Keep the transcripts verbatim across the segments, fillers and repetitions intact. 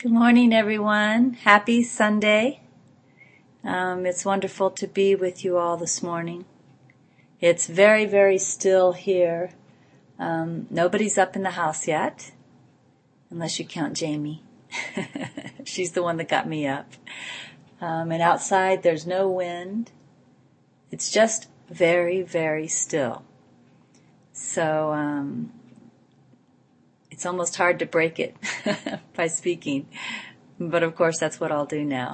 Good morning, everyone. Happy Sunday. Um, it's wonderful to be with you all this morning. It's very, very still here. Um, nobody's up in the house yet, unless you count Jamie. She's the one that got me up. Um, and outside, there's no wind. It's just very, very still. So um, it's almost hard to break it by speaking. But of course, that's what I'll do now.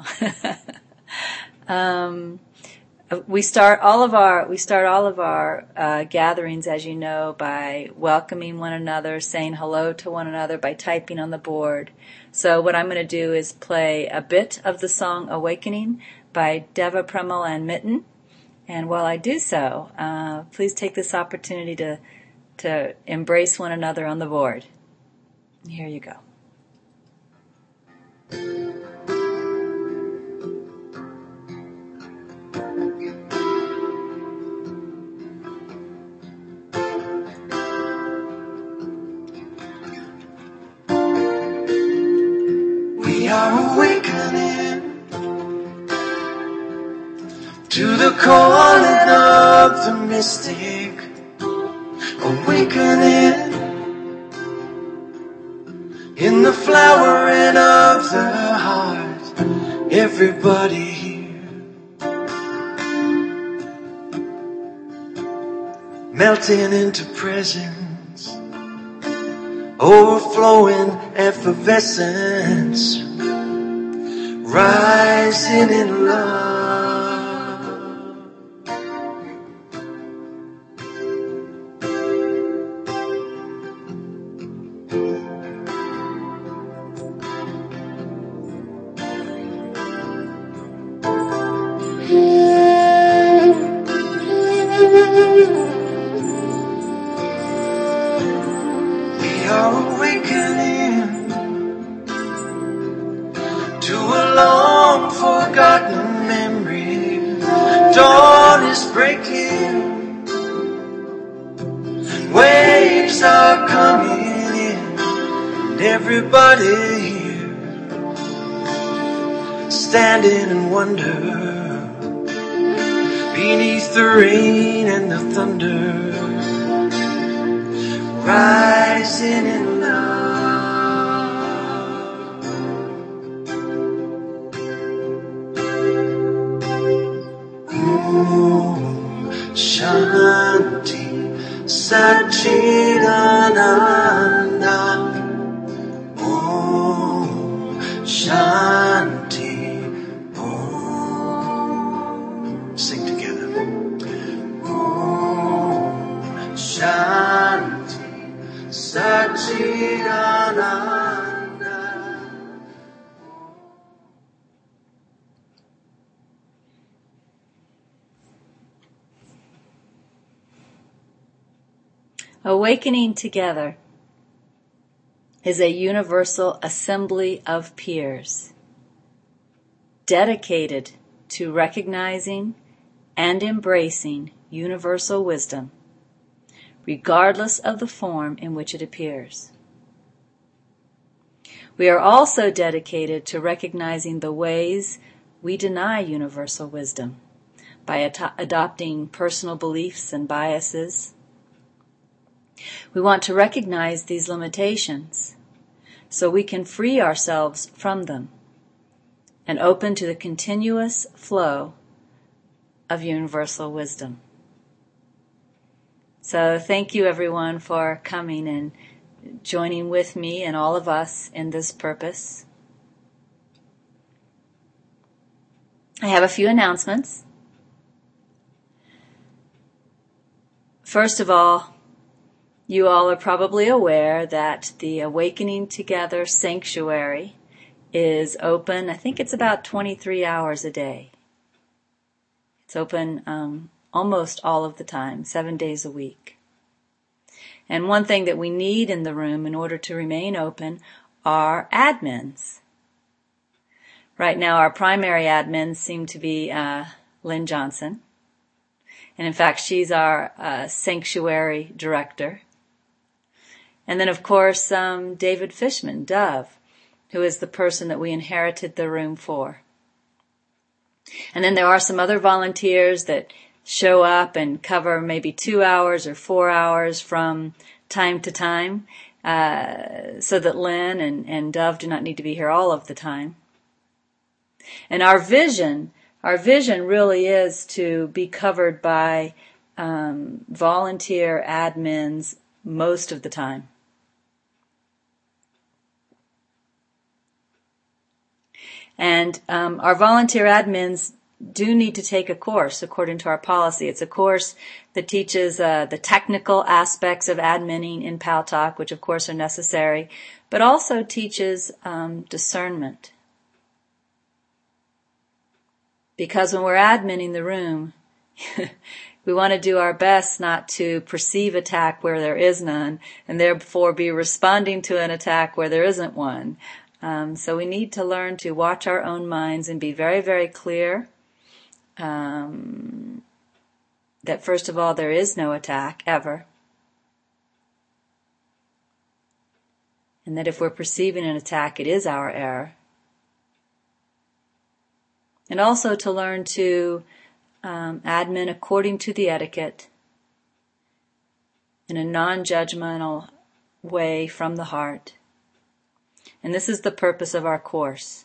um, we start all of our we start all of our uh, gatherings, as you know, by welcoming one another, saying hello to one another by typing on the board. So what I'm going to do is play a bit of the song "Awakening" by Deva Premal and Mitten. And while I do so, uh, please take this opportunity to to embrace one another on the board. Here you go. We are awakening to the calling of the mystic. Awakening in the flowering of the heart. Everybody here melting into presence, overflowing effervescence, rising in love. We are awakening to a long forgotten memory. Dawn is breaking, waves are coming in, and everybody here standing in wonder beneath the rain and the thunder, rising in love. Om Shanti Satchidananda. Om Shanti Om. Sing together. Om Shanti Satchidananda. Awakening together is a universal assembly of peers dedicated to recognizing and embracing universal wisdom, regardless of the form in which it appears. We are also dedicated to recognizing the ways we deny universal wisdom by ad- adopting personal beliefs and biases. We want to recognize these limitations so we can free ourselves from them and open to the continuous flow of universal wisdom. So thank you, everyone, for coming and joining with me and all of us in this purpose. I have a few announcements. First of all, you all are probably aware that the Awakening Together Sanctuary is open. I think it's about twenty-three hours a day. It's open um, almost all of the time, seven days a week. And one thing that we need in the room in order to remain open are admins. Right now, our primary admins seem to be uh, Lynn Johnson. And in fact, she's our uh, sanctuary director. And then, of course, um, David Fishman, Dove. who is the person that we inherited the room for. And then there are some other volunteers that show up and cover maybe two hours or four hours from time to time, uh, so that Lynn and, and Dove do not need to be here all of the time. And our vision, our vision really is to be covered by um, volunteer admins most of the time. And um, our volunteer admins do need to take a course according to our policy. It's a course that teaches uh, the technical aspects of adminning in Paltalk, which of course are necessary, but also teaches um, discernment. Because when we're adminning the room, we want to do our best not to perceive attack where there is none, and therefore be responding to an attack where there isn't one. Um, so we need to learn to watch our own minds and be very, very clear um, that first of all, there is no attack ever. And that if we're perceiving an attack, it is our error. And also to learn to um, admin according to the etiquette in a non-judgmental way from the heart. And this is the purpose of our course.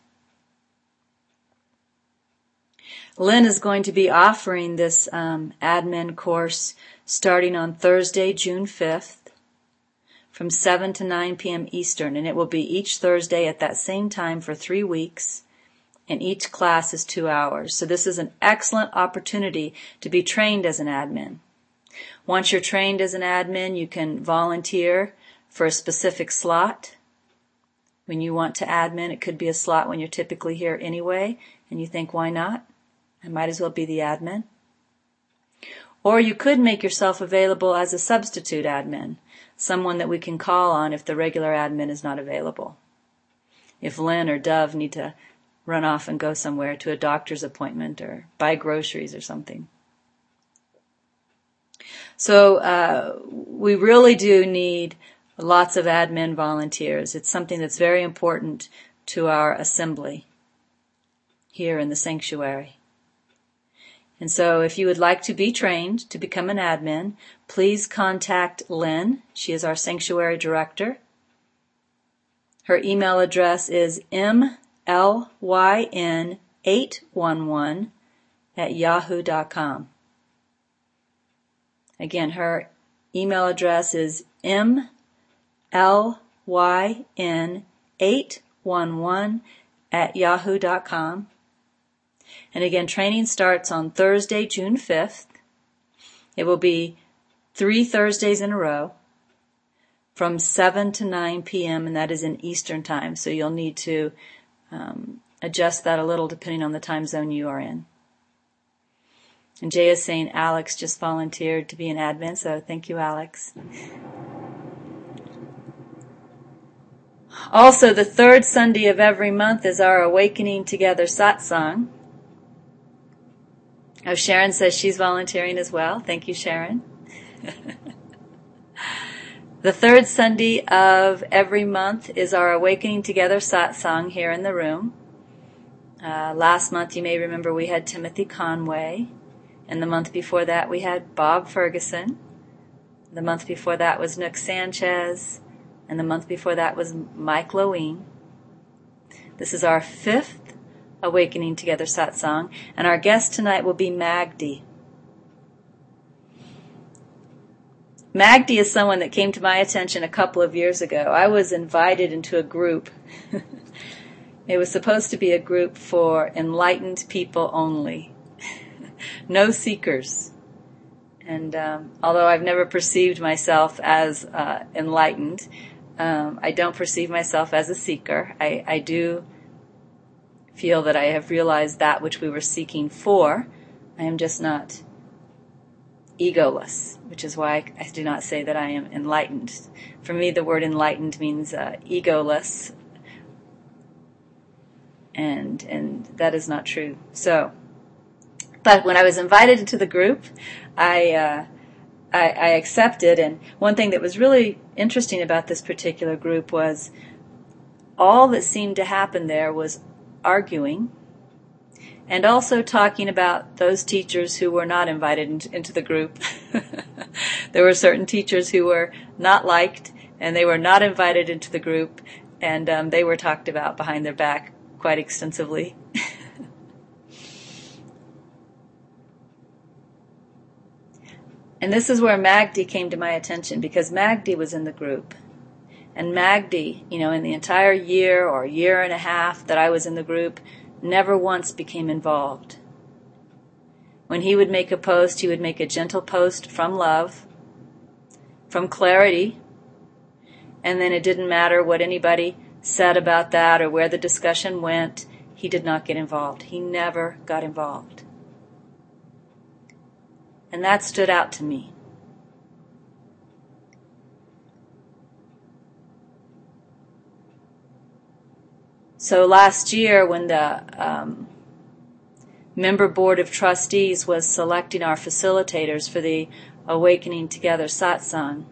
Lynn is going to be offering this um, admin course starting on Thursday, June fifth, from seven to nine p.m. Eastern, and it will be each Thursday at that same time for three weeks, and each class is two hours. So this is an excellent opportunity to be trained as an admin. Once you're trained as an admin, you can volunteer for a specific slot. When you want to admin, it could be a slot when you're typically here anyway, and you think, why not? I might as well be the admin. Or you could make yourself available as a substitute admin, someone that we can call on if the regular admin is not available. If Lynn or Dove need to run off and go somewhere to a doctor's appointment or buy groceries or something. So uh, we really do need lots of admin volunteers. It's something that's very important to our assembly here in the sanctuary. And so if you would like to be trained to become an admin, please contact Lynn. She is our sanctuary director. Her email address is m l y n eight one one at yahoo dot com. Again, her email address is m l y n eight one one at yahoo dot com. And again, training starts on Thursday, June fifth. It will be three Thursdays in a row from seven to nine p.m., and that is in Eastern time. So you'll need to um, adjust that a little depending on the time zone you are in. And Jay is saying Alex just volunteered to be an admin, so thank you, Alex. Also, the third Sunday of every month is our Awakening Together satsang. Oh, Sharon says she's volunteering as well. Thank you, Sharon. The third Sunday of every month is our Awakening Together satsang here in the room. Uh, last month, you may remember, we had Timothy Conway. And the month before that, we had Bob Ferguson. The month before that was Nook Sanchez. And the month before that was Mike Loeen. This is our fifth Awakening Together satsang. And our guest tonight will be Magdi. Magdi is someone that came to my attention a couple of years ago. I was invited into a group. It was supposed to be a group for enlightened people only. No seekers. And um, although I've never perceived myself as uh, enlightened, um, I don't perceive myself as a seeker. I, I do feel that I have realized that which we were seeking for. I am just not egoless, which is why I, I do not say that I am enlightened. For me, the word enlightened means uh, egoless, and and that is not true. So, but when I was invited into the group, I, uh, I I accepted. And one thing that was really interesting about this particular group was all that seemed to happen there was arguing, and also talking about those teachers who were not invited into the group. There were certain teachers who were not liked, and they were not invited into the group, and um, they were talked about behind their back quite extensively. And this is where Magdi came to my attention, because Magdi was in the group. And Magdi, you know, in the entire year or year and a half that I was in the group, never once became involved. When he would make a post, he would make a gentle post from love, from clarity, and then it didn't matter what anybody said about that or where the discussion went, he did not get involved. He never got involved. And that stood out to me. So last year, when the um, member board of trustees was selecting our facilitators for the Awakening Together satsang,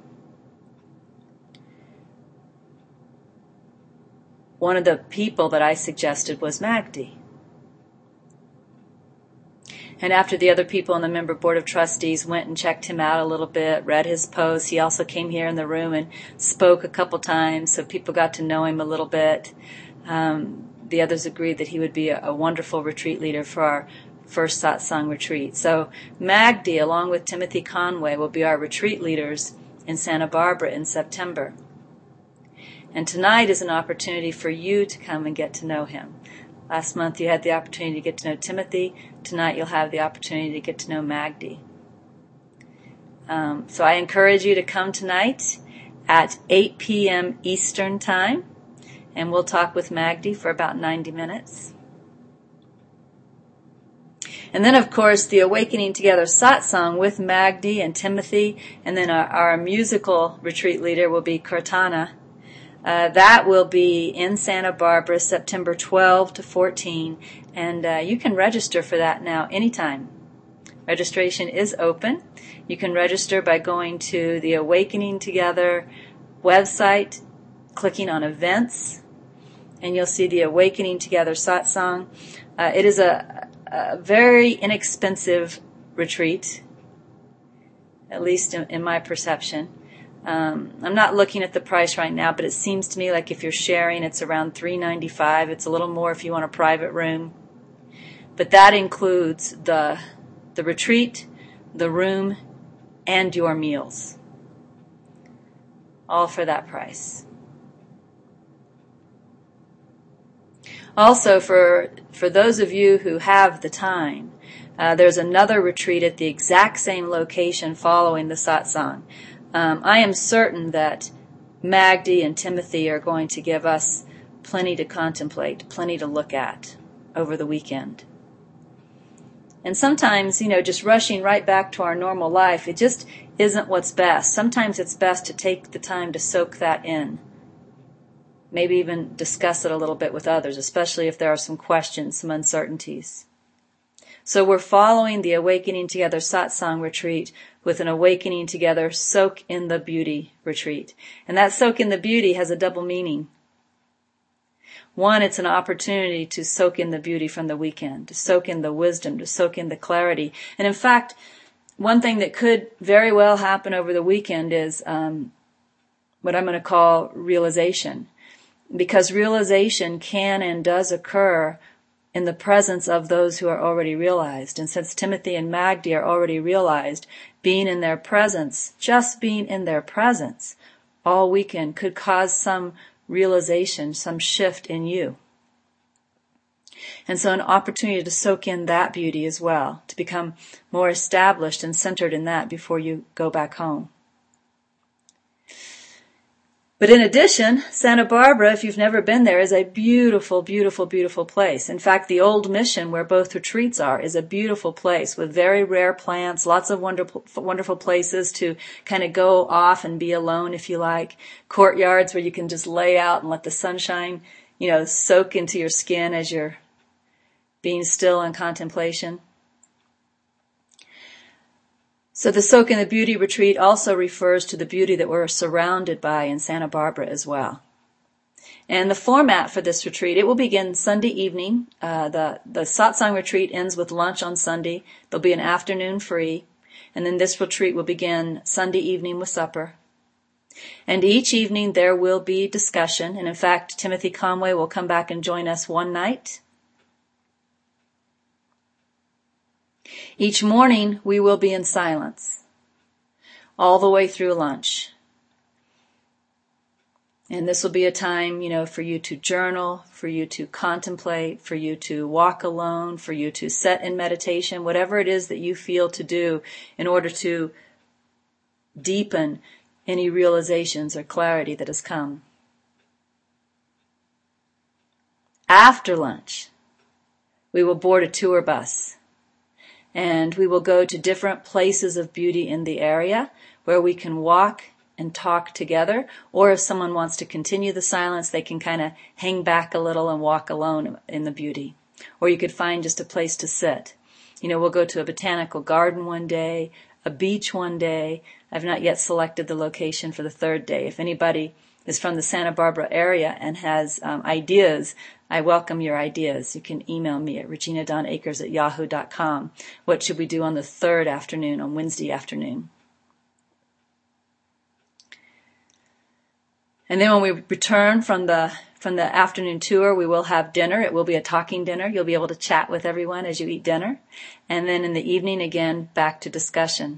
one of the people that I suggested was Magdi. And after the other people in the member board of trustees went and checked him out a little bit, read his posts, he also came here in the room and spoke a couple times, so people got to know him a little bit. Um, the others agreed that he would be a, a wonderful retreat leader for our first satsang retreat. So Magdi, along with Timothy Conway, will be our retreat leaders in Santa Barbara in September. And tonight is an opportunity for you to come and get to know him. Last month you had the opportunity to get to know Timothy. Tonight you'll have the opportunity to get to know Magdi. Um, so I encourage you to come tonight at eight p.m. Eastern Time, and we'll talk with Magdi for about ninety minutes. And then, of course, the Awakening Together satsang with Magdi and Timothy, and then our, our musical retreat leader will be Kirtana. Uh, that will be in Santa Barbara, September twelfth to fourteenth, and uh, you can register for that now anytime. Registration is open. You can register by going to the Awakening Together website, clicking on events, and you'll see the Awakening Together satsang. Uh, it is a, a very inexpensive retreat, at least in, in my perception. Um, I'm not looking at the price right now, but it seems to me like if you're sharing, it's around three hundred ninety-five dollars. It's a little more if you want a private room. But that includes the the retreat, the room, and your meals. All for that price. Also, for for those of you who have the time, uh, there's another retreat at the exact same location following the satsang. Um, I am certain that Magdi and Timothy are going to give us plenty to contemplate, plenty to look at over the weekend. And sometimes, you know, just rushing right back to our normal life, it just isn't what's best. Sometimes it's best to take the time to soak that in. Maybe even discuss it a little bit with others, especially if there are some questions, some uncertainties. So we're following the Awakening Together satsang retreat with an Awakening Together Soak in the Beauty retreat. And that Soak in the Beauty has a double meaning. One, it's an opportunity to soak in the beauty from the weekend, to soak in the wisdom, to soak in the clarity. And in fact, one thing that could very well happen over the weekend is um, what I'm going to call realization. Because realization can and does occur in the presence of those who are already realized. And since Timothy and Magdi are already realized, being in their presence, just being in their presence all weekend could cause some realization, some shift in you. And so an opportunity to soak in that beauty as well, to become more established and centered in that before you go back home. But in addition, Santa Barbara, if you've never been there, is a beautiful, beautiful, beautiful place. In fact, the old mission where both retreats are is a beautiful place with very rare plants, lots of wonderful, wonderful places to kind of go off and be alone if you like, courtyards where you can just lay out and let the sunshine, you know, soak into your skin as you're being still in contemplation. So the Soak in the Beauty retreat also refers to the beauty that we're surrounded by in Santa Barbara as well. And the format for this retreat, it will begin Sunday evening. Uh, the, the satsang retreat ends with lunch on Sunday. There'll be an afternoon free. And then this retreat will begin Sunday evening with supper. And each evening there will be discussion. And in fact, Timothy Conway will come back and join us one night. Each morning we will be in silence all the way through lunch. And this will be a time, you know, for you to journal, for you to contemplate, for you to walk alone, for you to set in meditation, whatever it is that you feel to do in order to deepen any realizations or clarity that has come. After lunch, we will board a tour bus and we will go to different places of beauty in the area where we can walk and talk together, or if someone wants to continue the silence, they can kind of hang back a little and walk alone in the beauty. Or you could find just a place to sit. You know, we'll go to a botanical garden one day, a beach one day. I've not yet selected the location for the third day. If anybody is from the Santa Barbara area and has um, ideas, I welcome your ideas. You can email me at regina dawn akers at yahoo dot com. What should we do on the third afternoon, on Wednesday afternoon? And then when we return from the from the afternoon tour, we will have dinner. It will be a talking dinner. You'll be able to chat with everyone as you eat dinner. And then in the evening, again, back to discussion.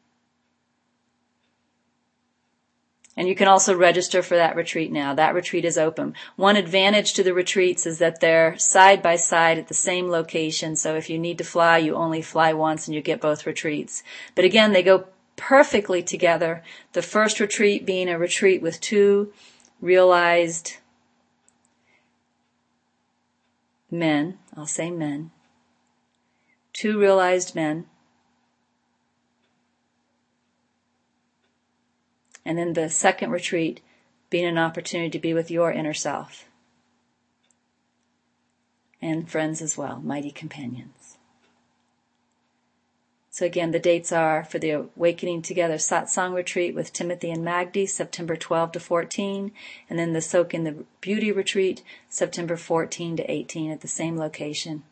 And you can also register for that retreat now. That retreat is open. One advantage to the retreats is that they're side by side at the same location. So if you need to fly, you only fly once and you get both retreats. But again, they go perfectly together. The first retreat being a retreat with two realized men. I'll say men. Two realized men. And then the second retreat being an opportunity to be with your inner self. And friends as well, mighty companions. So again, the dates are for the Awakening Together Satsang Retreat with Timothy and Magdi, September twelfth to fourteen, and then the Soak in the Beauty Retreat, September fourteenth to eighteenth at the same location.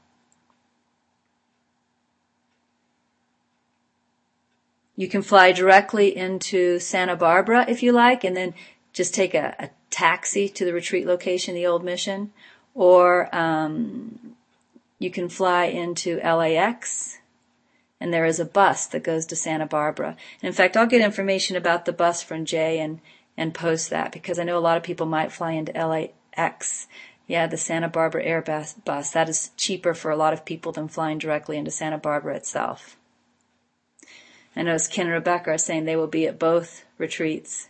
You can fly directly into Santa Barbara if you like, and then just take a, a taxi to the retreat location, the old mission, or um, you can fly into L A X. And there is a bus that goes to Santa Barbara. And in fact, I'll get information about the bus from Jay and, and post that because I know a lot of people might fly into L A X. Yeah, the Santa Barbara Air bus, bus. That is cheaper for a lot of people than flying directly into Santa Barbara itself. I know as Ken and Rebecca are saying they will be at both retreats.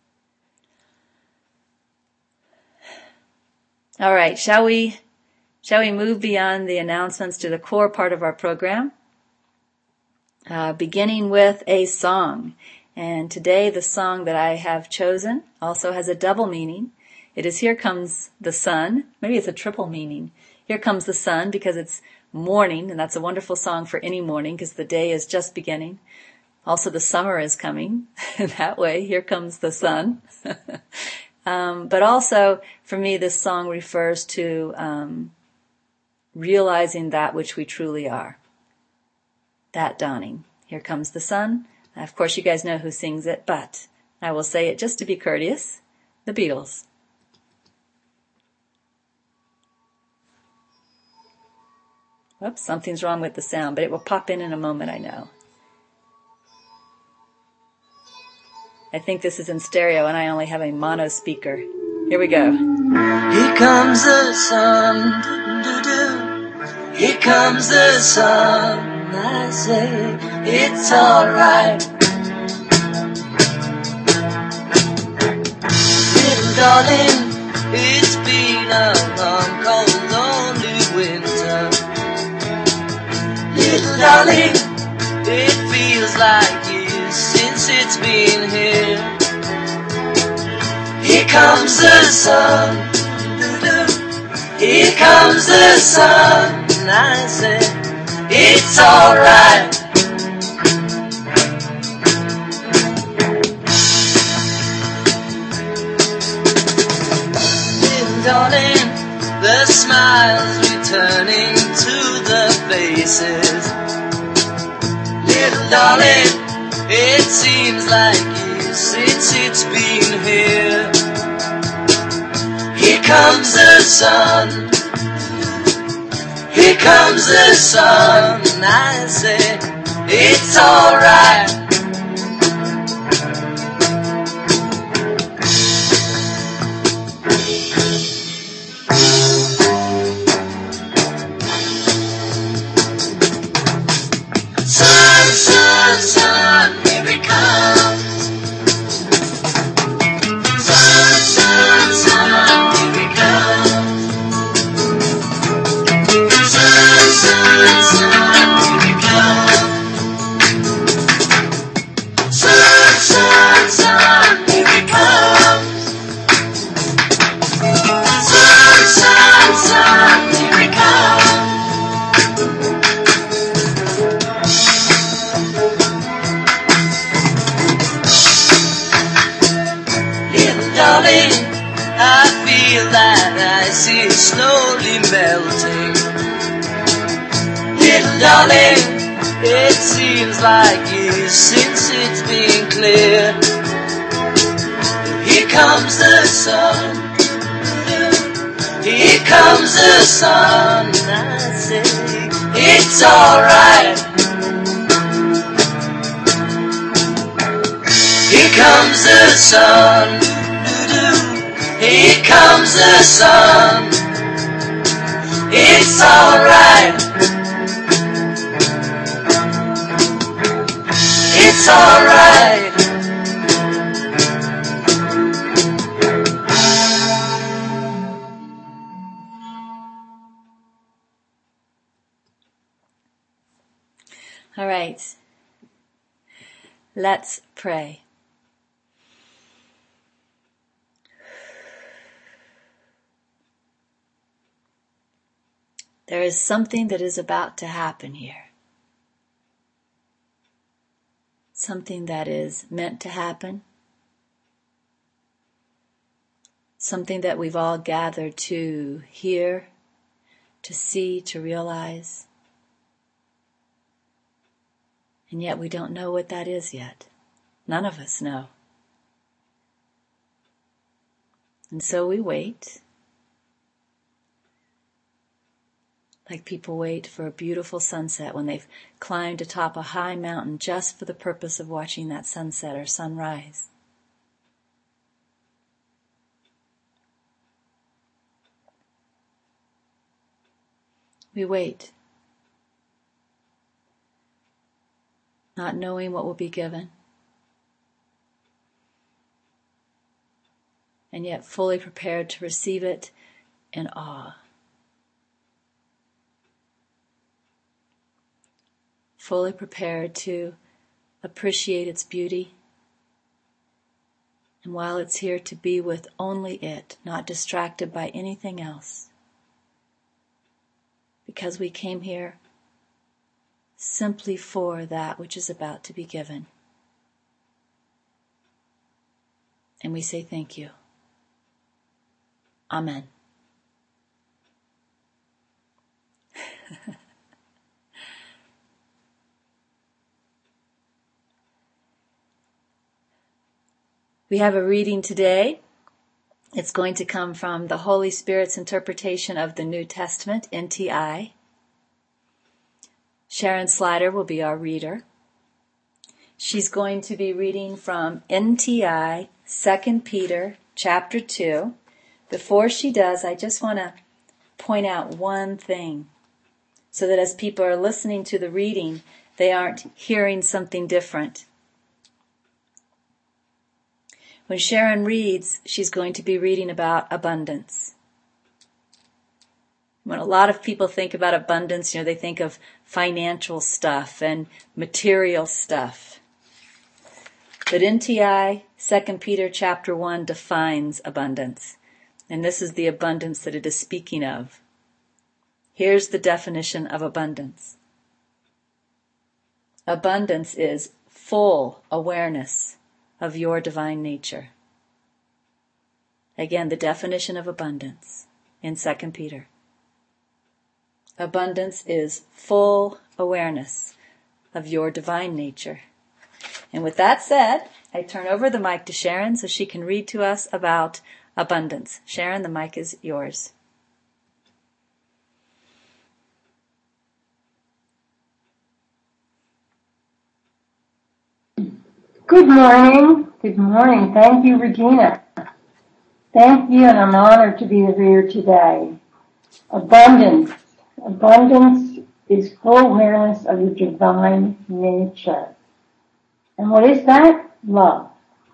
All right, shall we, shall we move beyond the announcements to the core part of our program? Uh, beginning with a song. And today the song that I have chosen also has a double meaning. It is Here Comes the Sun. Maybe it's a triple meaning. Here Comes the Sun because it's morning, and that's a wonderful song for any morning because the day is just beginning. Also the summer is coming. That way, here comes the sun. um, but also, for me, this song refers to um, realizing that which we truly are. That dawning. Here comes the sun. Of course, you guys know who sings it, but I will say it just to be courteous. The Beatles. Whoops, something's wrong with the sound, but it will pop in in a moment, I know. I think this is in stereo and I only have a mono speaker. Here we go. Here comes the sun. Doo-doo. Here comes the sun. I say it's alright. Little darling, it's been a long, cold, lonely winter. Little darling, it feels like years since it's been here. Here comes the sun. Here comes the sun. I say it's alright. Little darling, the smiles returning to the faces. Little darling, it seems like years since it's been here. Here comes the sun, here comes the sun, and I say, it's alright. Sun, sun, sun, here it comes. Sun, sun, sun, here it comes. Sun, sun, sun, here it comes. Sun, sun, sun, here it comes. Sun, sun, sun, here it comes. Darling, I feel that I see it slowly melting. Little darling, it seems like years since it's been clear. Here comes the sun, here comes the sun, and I say, it's alright. Here comes the sun, here comes the sun, it's alright, it's alright. All right, let's pray. There is something that is about to happen here. Something that is meant to happen. Something that we've all gathered to hear, to see, to realize. And yet we don't know what that is yet. None of us know. And so we wait. Like people wait for a beautiful sunset when they've climbed atop a high mountain just for the purpose of watching that sunset or sunrise. We wait, not knowing what will be given, and yet fully prepared to receive it in awe. Fully prepared to appreciate its beauty, and while it's here, to be with only it, not distracted by anything else. Because we came here simply for that which is about to be given. And we say thank you. Amen. We have a reading today. It's going to come from the Holy Spirit's interpretation of the New Testament, N T I. Sharon Slider will be our reader. She's going to be reading from N T I, Second Peter, chapter two. Before she does, I just want to point out one thing, so that as people are listening to the reading, they aren't hearing something different. When Sharon reads, she's going to be reading about abundance. When a lot of people think about abundance, you know, they think of financial stuff and material stuff. But N T I, Second Peter chapter one defines abundance. And this is the abundance that it is speaking of. Here's the definition of abundance. Abundance is full awareness of your divine nature. Again, the definition of abundance in Second Peter. Abundance is full awareness of your divine nature. And with that said, I turn over the mic to Sharon so she can read to us about abundance. Sharon, the mic is yours. Good morning. Good morning. Thank you, Regina. Thank you, and I'm honored to be here today. Abundance. Abundance is full awareness of your divine nature. And what is that? Love.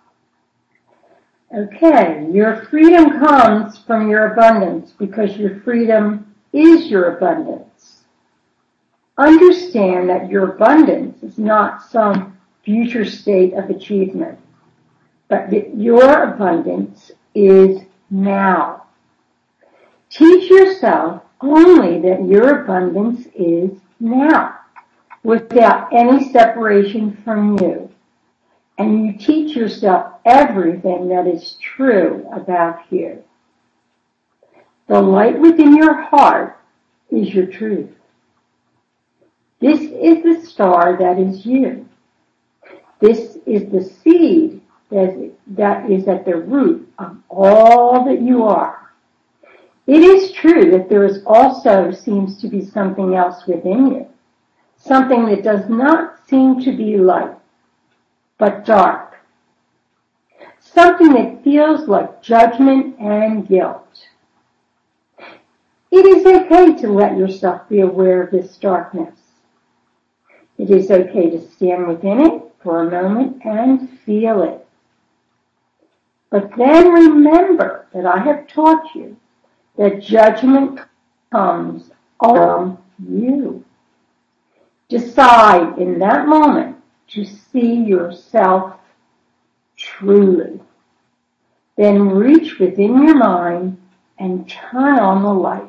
Okay, your freedom comes from your abundance because your freedom is your abundance. Understand that your abundance is not some future state of achievement, but that your abundance is now. Teach yourself only that your abundance is now, without any separation from you. And you teach yourself everything that is true about you. The light within your heart is your truth. This is the star that is you. This is the seed that, that is at the root of all that you are. It is true that there is also seems to be something else within you, something that does not seem to be light, but dark, something that feels like judgment and guilt. It is okay to let yourself be aware of this darkness. It is okay to stand within it for a moment and feel it. But then remember that I have taught you that judgment comes from you. Decide in that moment to see yourself truly. Then reach within your mind and turn on the light.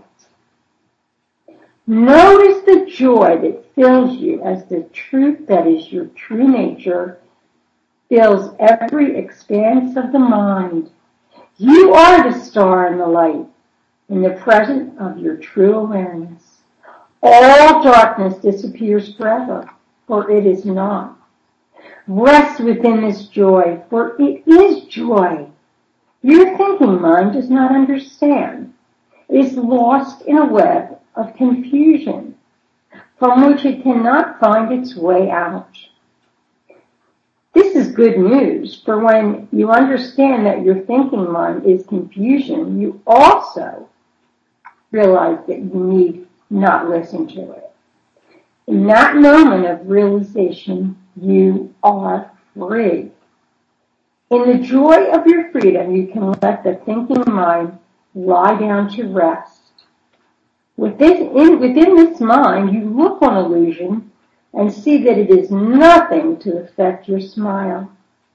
Notice the joy that fills you as the truth that is your true nature fills every expanse of the mind. You are the star in the light, in the presence of your true awareness. All darkness disappears forever, for it is not. Rest within this joy, for it is joy. Your thinking mind does not understand. It is lost in a web of confusion, from which it cannot find its way out. This is good news, for when you understand that your thinking mind is confusion, you also realize that you need not listen to it. In that moment of realization, you are free. In the joy of your freedom, you can let the thinking mind lie down to rest. Within, in, within this mind, you look on illusion and see that it is nothing to affect your smile.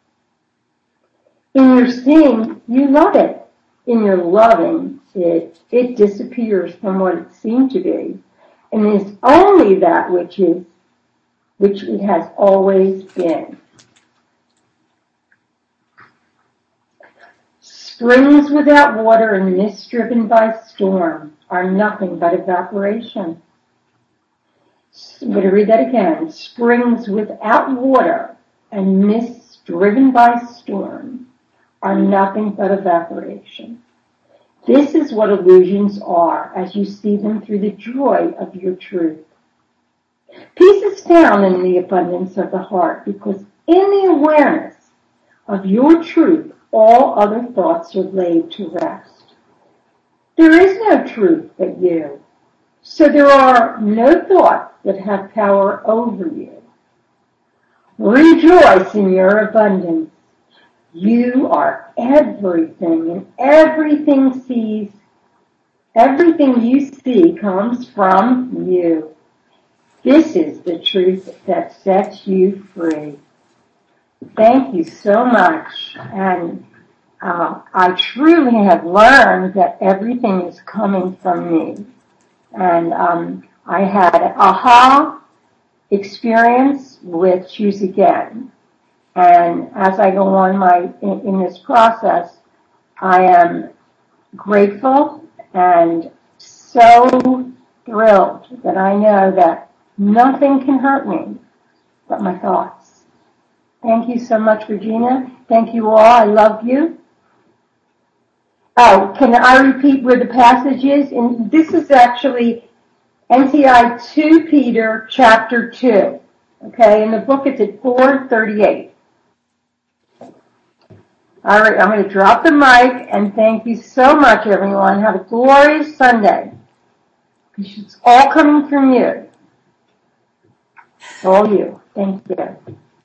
In your seeing, you love it. In your loving it, it disappears from what it seemed to be, and is only that which is, which it has always been. Springs without water and mist driven by storm are nothing but evaporation. I'm going to read that again. Springs without water and mists driven by storm are nothing but evaporation. This is what illusions are as you see them through the joy of your truth. Peace is found in the abundance of the heart because in the awareness of your truth, all other thoughts are laid to rest. There is no truth but you, so there are no thoughts that have power over you. Rejoice in your abundance. You are everything, and everything sees, everything you see comes from you. This is the truth that sets you free. Thank you so much. And uh, I truly have learned that everything is coming from me. And um, I had an aha experience with Choose Again. And as I go on my in, in this process, I am grateful and so thrilled that I know that nothing can hurt me but my thoughts. Thank you so much, Regina. Thank you all. I love you. Oh, can I repeat where the passage is? And this is actually N T I two Peter chapter two. Okay, in the book it's at four thirty-eight. All right, I'm going to drop the mic and thank you so much, everyone. Have a glorious Sunday. It's all coming from you. It's all you. Thank you.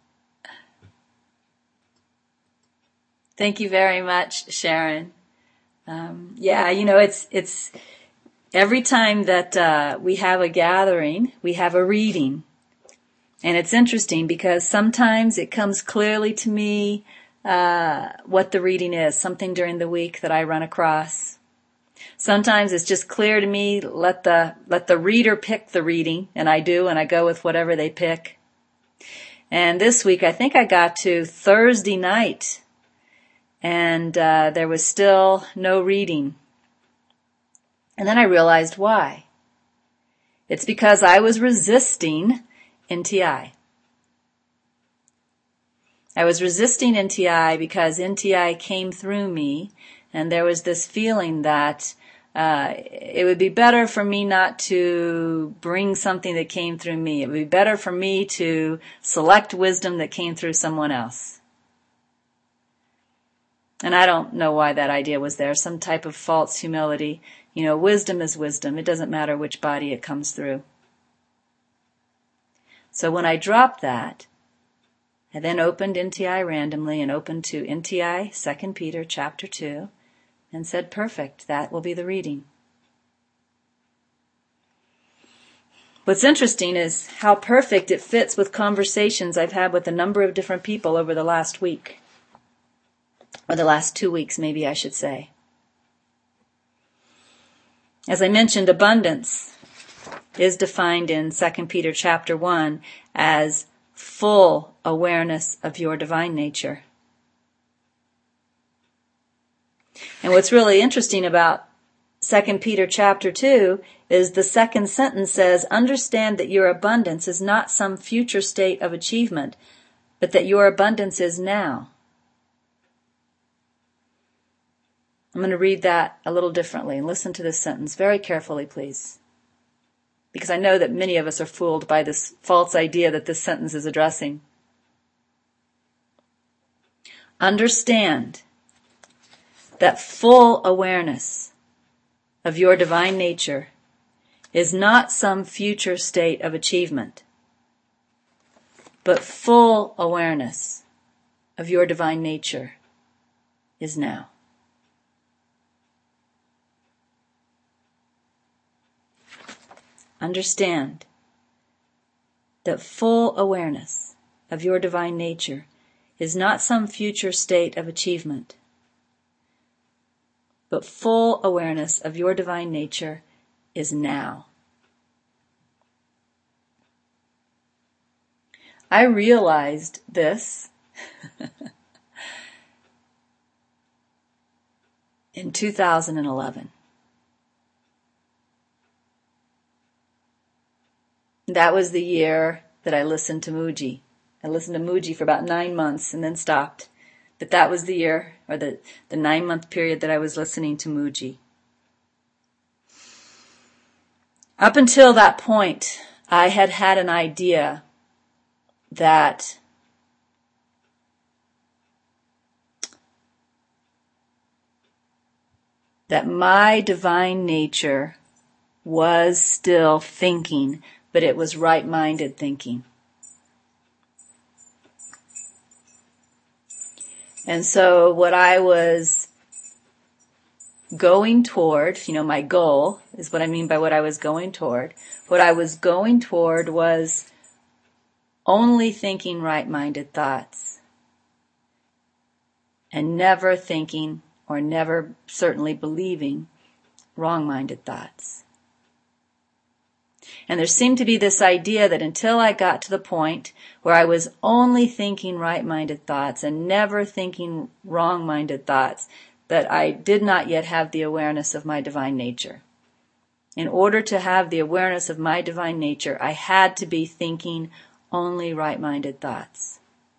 Thank you very much, Sharon. Um, yeah, you know, it's it's every time that uh, we have a gathering, we have a reading. And it's interesting because sometimes it comes clearly to me uh, what the reading is, something during the week that I run across. Sometimes it's just clear to me, let the let the reader pick the reading, and I do, and I go with whatever they pick. And this week, I think I got to Thursday night, and uh, there was still no reading. And then I realized why. It's because I was resisting N T I. I was resisting N T I because N T I came through me, and there was this feeling that uh, it would be better for me not to bring something that came through me. It would be better for me to select wisdom that came through someone else. And I don't know why that idea was there, some type of false humility. You know, wisdom is wisdom. It doesn't matter which body it comes through. So when I dropped that, I then opened N T I randomly and opened to N T I, Second Peter chapter two, and said, perfect, that will be the reading. What's interesting is how perfect it fits with conversations I've had with a number of different people over the last week. Or the last two weeks, maybe I should say. As I mentioned, abundance is defined in Second Peter chapter one as full awareness of your divine nature. And what's really interesting about Second Peter chapter two is the second sentence says, understand that your abundance is not some future state of achievement, but that your abundance is now. I'm going to read that a little differently and listen to this sentence very carefully, please. Because I know that many of us are fooled by this false idea that this sentence is addressing. Understand that full awareness of your divine nature is not some future state of achievement, but full awareness of your divine nature is now. Understand that full awareness of your divine nature is not some future state of achievement, but full awareness of your divine nature is now. I realized this in two thousand eleven. That was the year that I listened to Mooji. I listened to Mooji for about nine months and then stopped. But that was the year, or the, the nine-month period that I was listening to Mooji. Up until that point, I had had an idea that that my divine nature was still thinking, but it was right-minded thinking. And so what I was going toward, you know, my goal is what I mean by what I was going toward. What I was going toward was only thinking right-minded thoughts and never thinking or never certainly believing wrong-minded thoughts. And there seemed to be this idea that until I got to the point where I was only thinking right-minded thoughts and never thinking wrong-minded thoughts, that I did not yet have the awareness of my divine nature. In order to have the awareness of my divine nature, I had to be thinking only right-minded thoughts.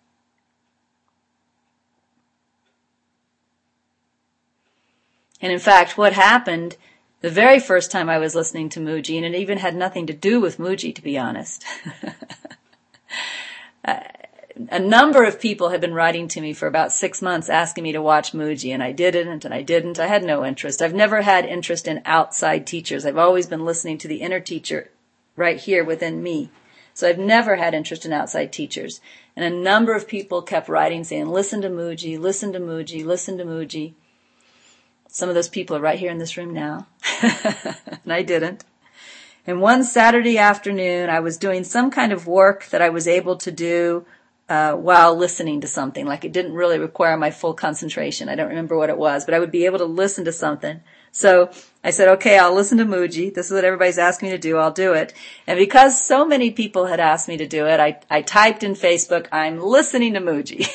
And in fact, what happened the very first time I was listening to Mooji, and it even had nothing to do with Mooji, to be honest. A number of people had been writing to me for about six months asking me to watch Mooji, and I didn't, and I didn't. I had no interest. I've never had interest in outside teachers. I've always been listening to the inner teacher right here within me. So I've never had interest in outside teachers. And a number of people kept writing saying, listen to Mooji, listen to Mooji, listen to Mooji. Some of those people are right here in this room now. And I didn't. And one Saturday afternoon, I was doing some kind of work that I was able to do uh, while listening to something. Like it didn't really require my full concentration. I don't remember what it was, but I would be able to listen to something. So I said, okay, I'll listen to Mooji. This is what everybody's asking me to do. I'll do it. And because so many people had asked me to do it, I, I typed in Facebook, I'm listening to Mooji.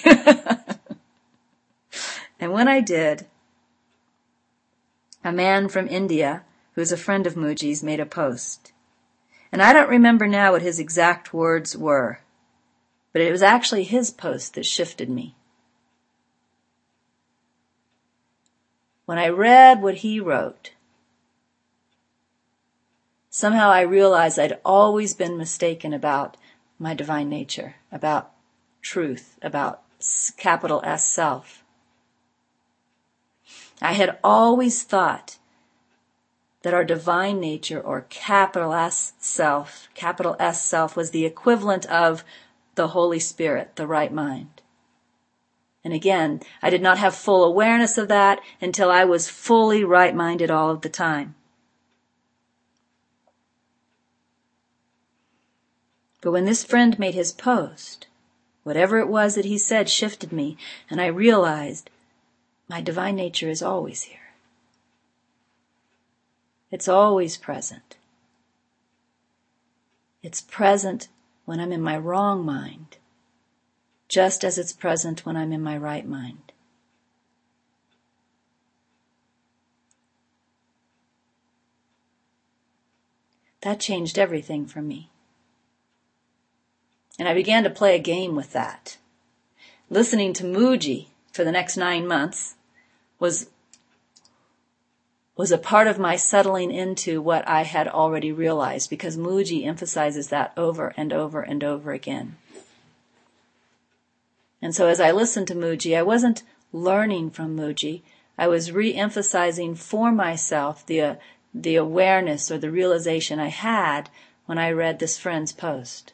And when I did, a man from India, who's a friend of Mooji's, made a post. And I don't remember now what his exact words were, but it was actually his post that shifted me. When I read what he wrote, somehow I realized I'd always been mistaken about my divine nature, about truth, about capital S self. I had always thought that our divine nature, or capital S self, capital S self, was the equivalent of the Holy Spirit, the right mind. And again, I did not have full awareness of that until I was fully right-minded all of the time. But when this friend made his post, whatever it was that he said shifted me, and I realized my divine nature is always here. It's always present. It's present when I'm in my wrong mind, just as it's present when I'm in my right mind. That changed everything for me. And I began to play a game with that. Listening to Mooji for the next nine months was was a part of my settling into what I had already realized, because Mooji emphasizes that over and over and over again. And so as I listened to Mooji, I wasn't learning from Mooji. I was re-emphasizing for myself the uh, the awareness or the realization I had when I read this friend's post.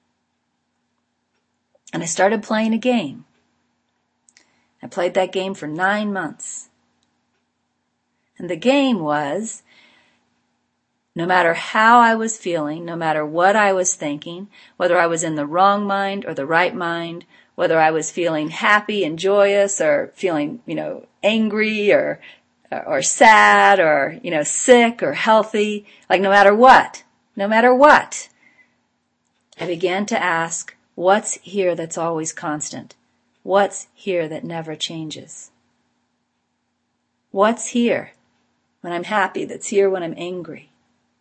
And I started playing a game. I played that game for nine months. And the game was, no matter how I was feeling, no matter what I was thinking, whether I was in the wrong mind or the right mind, whether I was feeling happy and joyous or feeling, you know, angry or or sad or, you know, sick or healthy, like no matter what, no matter what, I began to ask, what's here that's always constant? What's here that never changes? What's here when I'm happy that's here when I'm angry?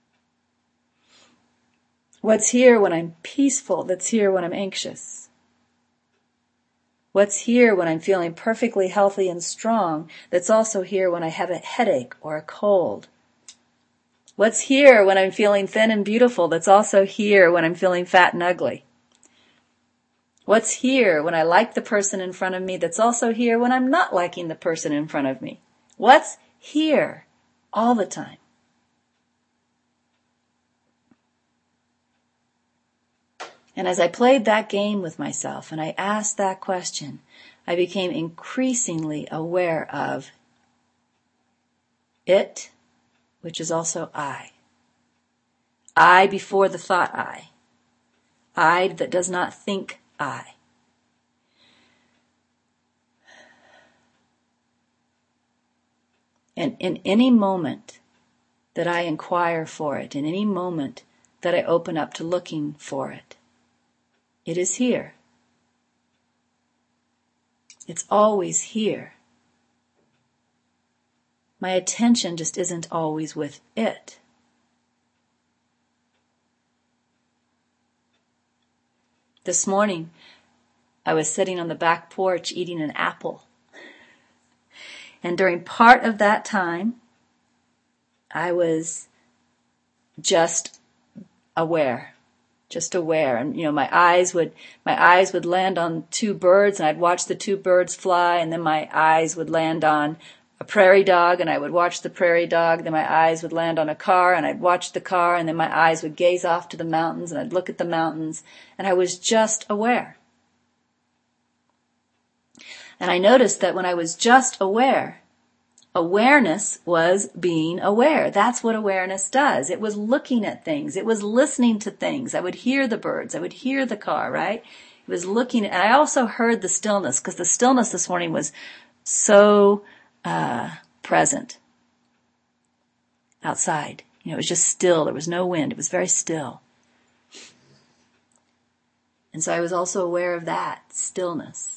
What's here when I'm peaceful that's here when I'm anxious? What's here when I'm feeling perfectly healthy and strong that's also here when I have a headache or a cold? What's here when I'm feeling thin and beautiful that's also here when I'm feeling fat and ugly? What's here when I like the person in front of me that's also here when I'm not liking the person in front of me? What's here all the time? And as I played that game with myself and I asked that question, I became increasingly aware of it, which is also I. I before the thought I. I that does not think I. And in any moment that I inquire for it, in any moment that I open up to looking for it, it is here. It's always here. my attention just isn't always with it. This morning, I was sitting on the back porch eating an apple. And during part of that time, I was just aware, just aware. And, you know, my eyes would, my eyes would land on two birds and I'd watch the two birds fly, and then my eyes would land on a prairie dog and I would watch the prairie dog. Then my eyes would land on a car and I'd watch the car, and then my eyes would gaze off to the mountains and I'd look at the mountains, and I was just aware. And I noticed that when I was just aware, awareness was being aware. That's what awareness does. It was looking at things. It was listening to things. I would hear the birds. I would hear the car, right? It was looking at, and I also heard the stillness, because the stillness this morning was so uh, present outside. You know, it was just still. There was no wind. It was very still. And so I was also aware of that stillness.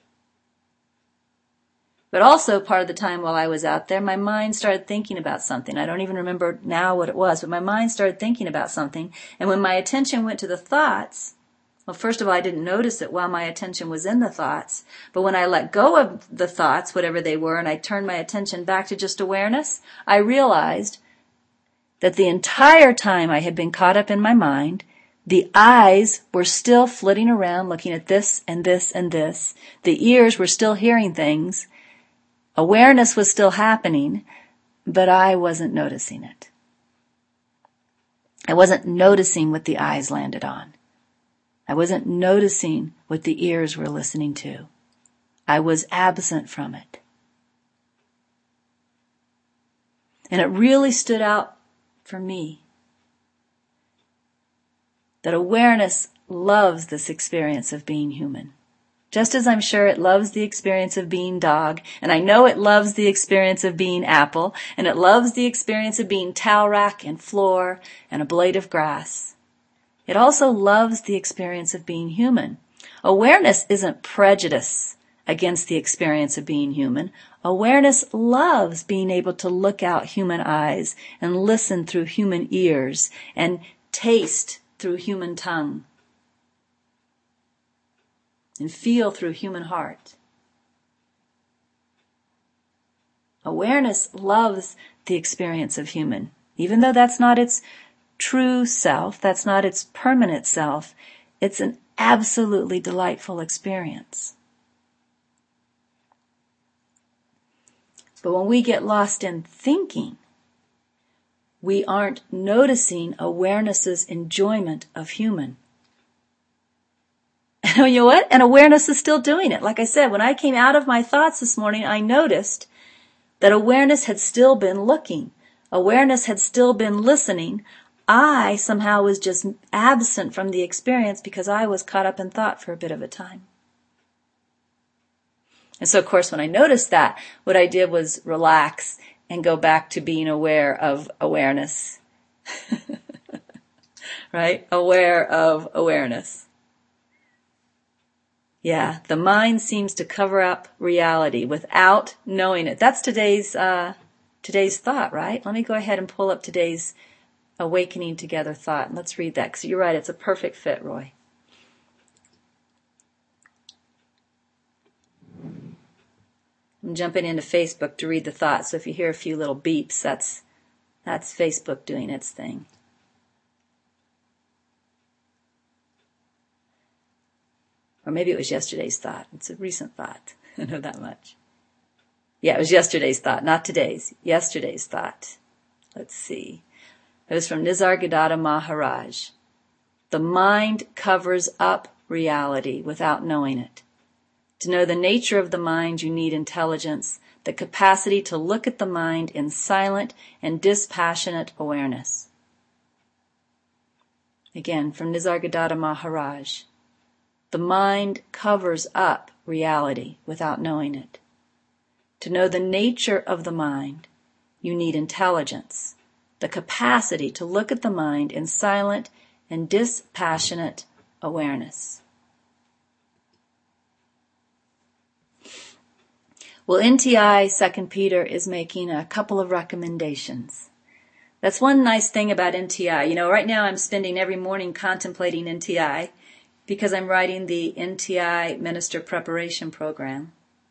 But also part of the time while I was out there, my mind started thinking about something. I don't even remember now what it was, but my mind started thinking about something. And when my attention went to the thoughts, well, first of all, I didn't notice it while my attention was in the thoughts. But when I let go of the thoughts, whatever they were, and I turned my attention back to just awareness, I realized that the entire time I had been caught up in my mind, the eyes were still flitting around looking at this and this and this. The ears were still hearing things. Awareness was still happening, but I wasn't noticing it. I wasn't noticing what the eyes landed on. I wasn't noticing what the ears were listening to. I was absent from it. And it really stood out for me that awareness loves this experience of being human. Just as I'm sure it loves the experience of being dog, and I know it loves the experience of being apple, and it loves the experience of being towel rack and floor and a blade of grass. It also loves the experience of being human. Awareness isn't prejudice against the experience of being human. Awareness loves being able to look out human eyes and listen through human ears and taste through human tongue and feel through human heart. Awareness loves the experience of human. Even though that's not its true self, that's not its permanent self, it's an absolutely delightful experience. But when we get lost in thinking, we aren't noticing awareness's enjoyment of human. And you know what? And awareness is still doing it. Like I said, when I came out of my thoughts this morning, I noticed that awareness had still been looking. Awareness had still been listening. I somehow was just absent from the experience because I was caught up in thought for a bit of a time. And so, of course, when I noticed that, what I did was relax and go back to being aware of awareness. Right? Aware of awareness. Yeah, the mind seems to cover up reality without knowing it. That's today's uh, today's thought, right? Let me go ahead and pull up today's Awakening Together thought. And let's read that, because you're right, it's a perfect fit, Roy. I'm jumping into Facebook to read the thought, so if you hear a few little beeps, that's that's Facebook doing its thing. Or maybe it was yesterday's thought. It's a recent thought. I know that much. Yeah, it was yesterday's thought, not today's. Yesterday's thought. Let's see. It was from Nisargadatta Maharaj. The mind covers up reality without knowing it. To know the nature of the mind, you need intelligence, the capacity to look at the mind in silent and dispassionate awareness. Again, from Nisargadatta Maharaj. The mind covers up reality without knowing it. To know the nature of the mind, you need intelligence, the capacity to look at the mind in silent and dispassionate awareness. Well, N T I, Second Peter, is making a couple of recommendations. That's one nice thing about N T I. You know, right now I'm spending every morning contemplating N T I because I'm writing the N T I Minister Preparation Program.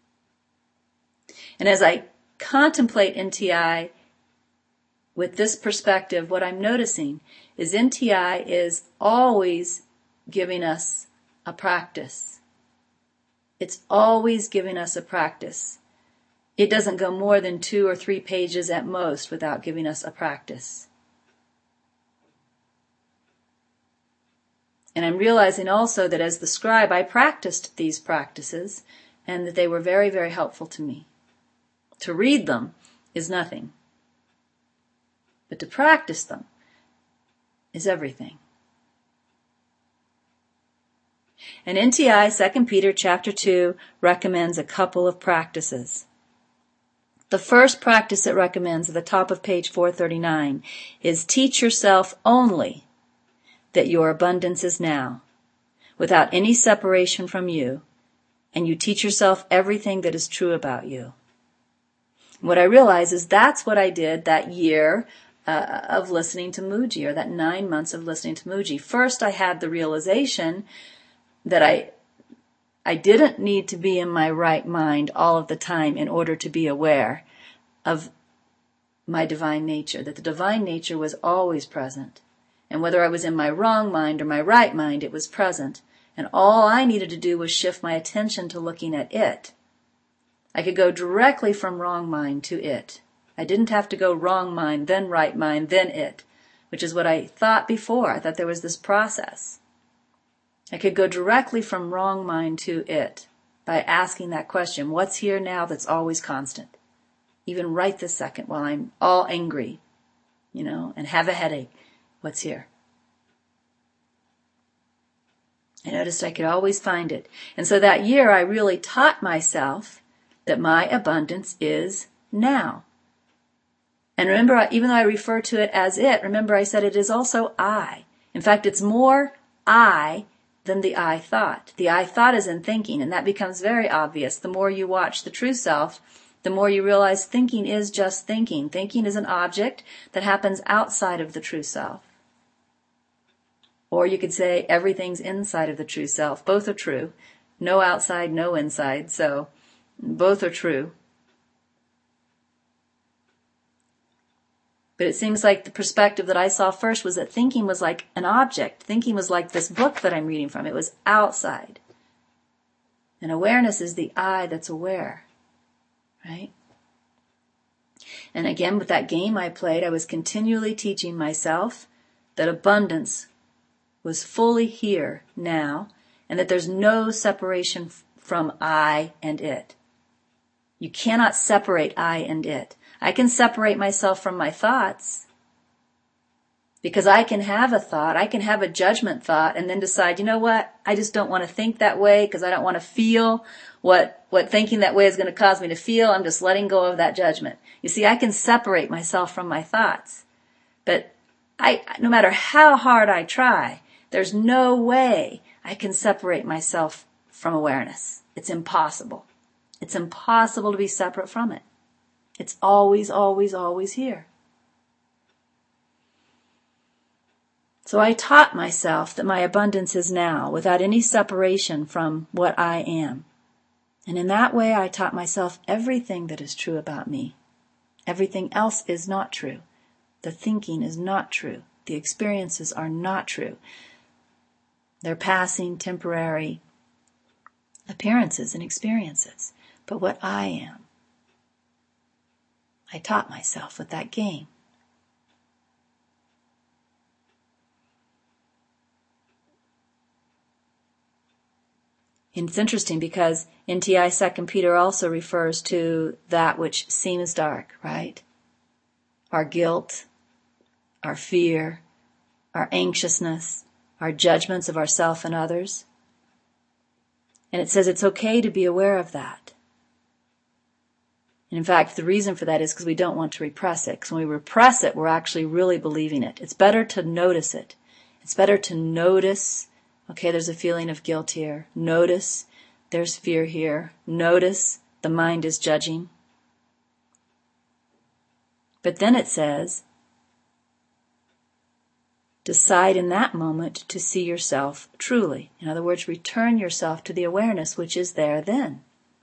And as I contemplate N T I with this perspective, what I'm noticing is N T I is always giving us a practice. It's always giving us a practice. It doesn't go more than two or three pages at most without giving us a practice. And I'm realizing also that as the scribe, I practiced these practices and that they were very, very helpful to me. To read them is nothing, but to practice them is everything. And N T I, Second Peter chapter two, recommends a couple of practices. The first practice it recommends at the top of page four thirty-nine is teach yourself only that your abundance is now, without any separation from you, and you teach yourself everything that is true about you. What I realize is that's what I did that year uh, of listening to Mooji, or that nine months of listening to Mooji. First, I had the realization that I I didn't need to be in my right mind all of the time in order to be aware of my divine nature, that the divine nature was always present. And whether I was in my wrong mind or my right mind, it was present. And all I needed to do was shift my attention to looking at it. I could go directly from wrong mind to it. I didn't have to go wrong mind, then right mind, then it, which is what I thought before. I thought there was this process. I could go directly from wrong mind to it by asking that question, what's here now that's always constant? Even right this second while I'm all angry, you know, and have a headache, what's here? I noticed I could always find it. And so that year I really taught myself that my abundance is now. And remember, even though I refer to it as it, remember I said it is also I. In fact, it's more I than the I thought. The I thought is in thinking, and that becomes very obvious. The more you watch the true self, the more you realize thinking is just thinking. Thinking is an object that happens outside of the true self. Or you could say everything's inside of the true self. Both are true. No outside, no inside. So both are true. But it seems like the perspective that I saw first was that thinking was like an object. Thinking was like this book that I'm reading from. It was outside. And awareness is the I that's aware. Right? And again, with that game I played, I was continually teaching myself that abundance was fully here now, and that there's no separation from I and it. You cannot separate I and it. I can separate myself from my thoughts because I can have a thought, I can have a judgment thought and then decide, you know what, I just don't want to think that way because I don't want to feel what, what thinking that way is going to cause me to feel. I'm just letting go of that judgment. You see, I can separate myself from my thoughts, but I, no matter how hard I try, there's no way I can separate myself from awareness. It's impossible. It's impossible to be separate from it. It's always, always, always here. So I taught myself that my abundance is now, without any separation from what I am. And in that way, I taught myself everything that is true about me. Everything else is not true. The thinking is not true. The experiences are not true. They're passing, temporary appearances and experiences. But what I am, I taught myself with that game. And it's interesting because N T I Second Peter also refers to that which seems dark, right? Our guilt, our fear, our anxiousness, our judgments of ourselves and others. And it says it's okay to be aware of that. And in fact, the reason for that is because we don't want to repress it. Because when we repress it, we're actually really believing it. It's better to notice it. It's better to notice, okay, there's a feeling of guilt here. Notice there's fear here. Notice the mind is judging. But then it says, decide in that moment to see yourself truly. In other words, return yourself to the awareness which is there then.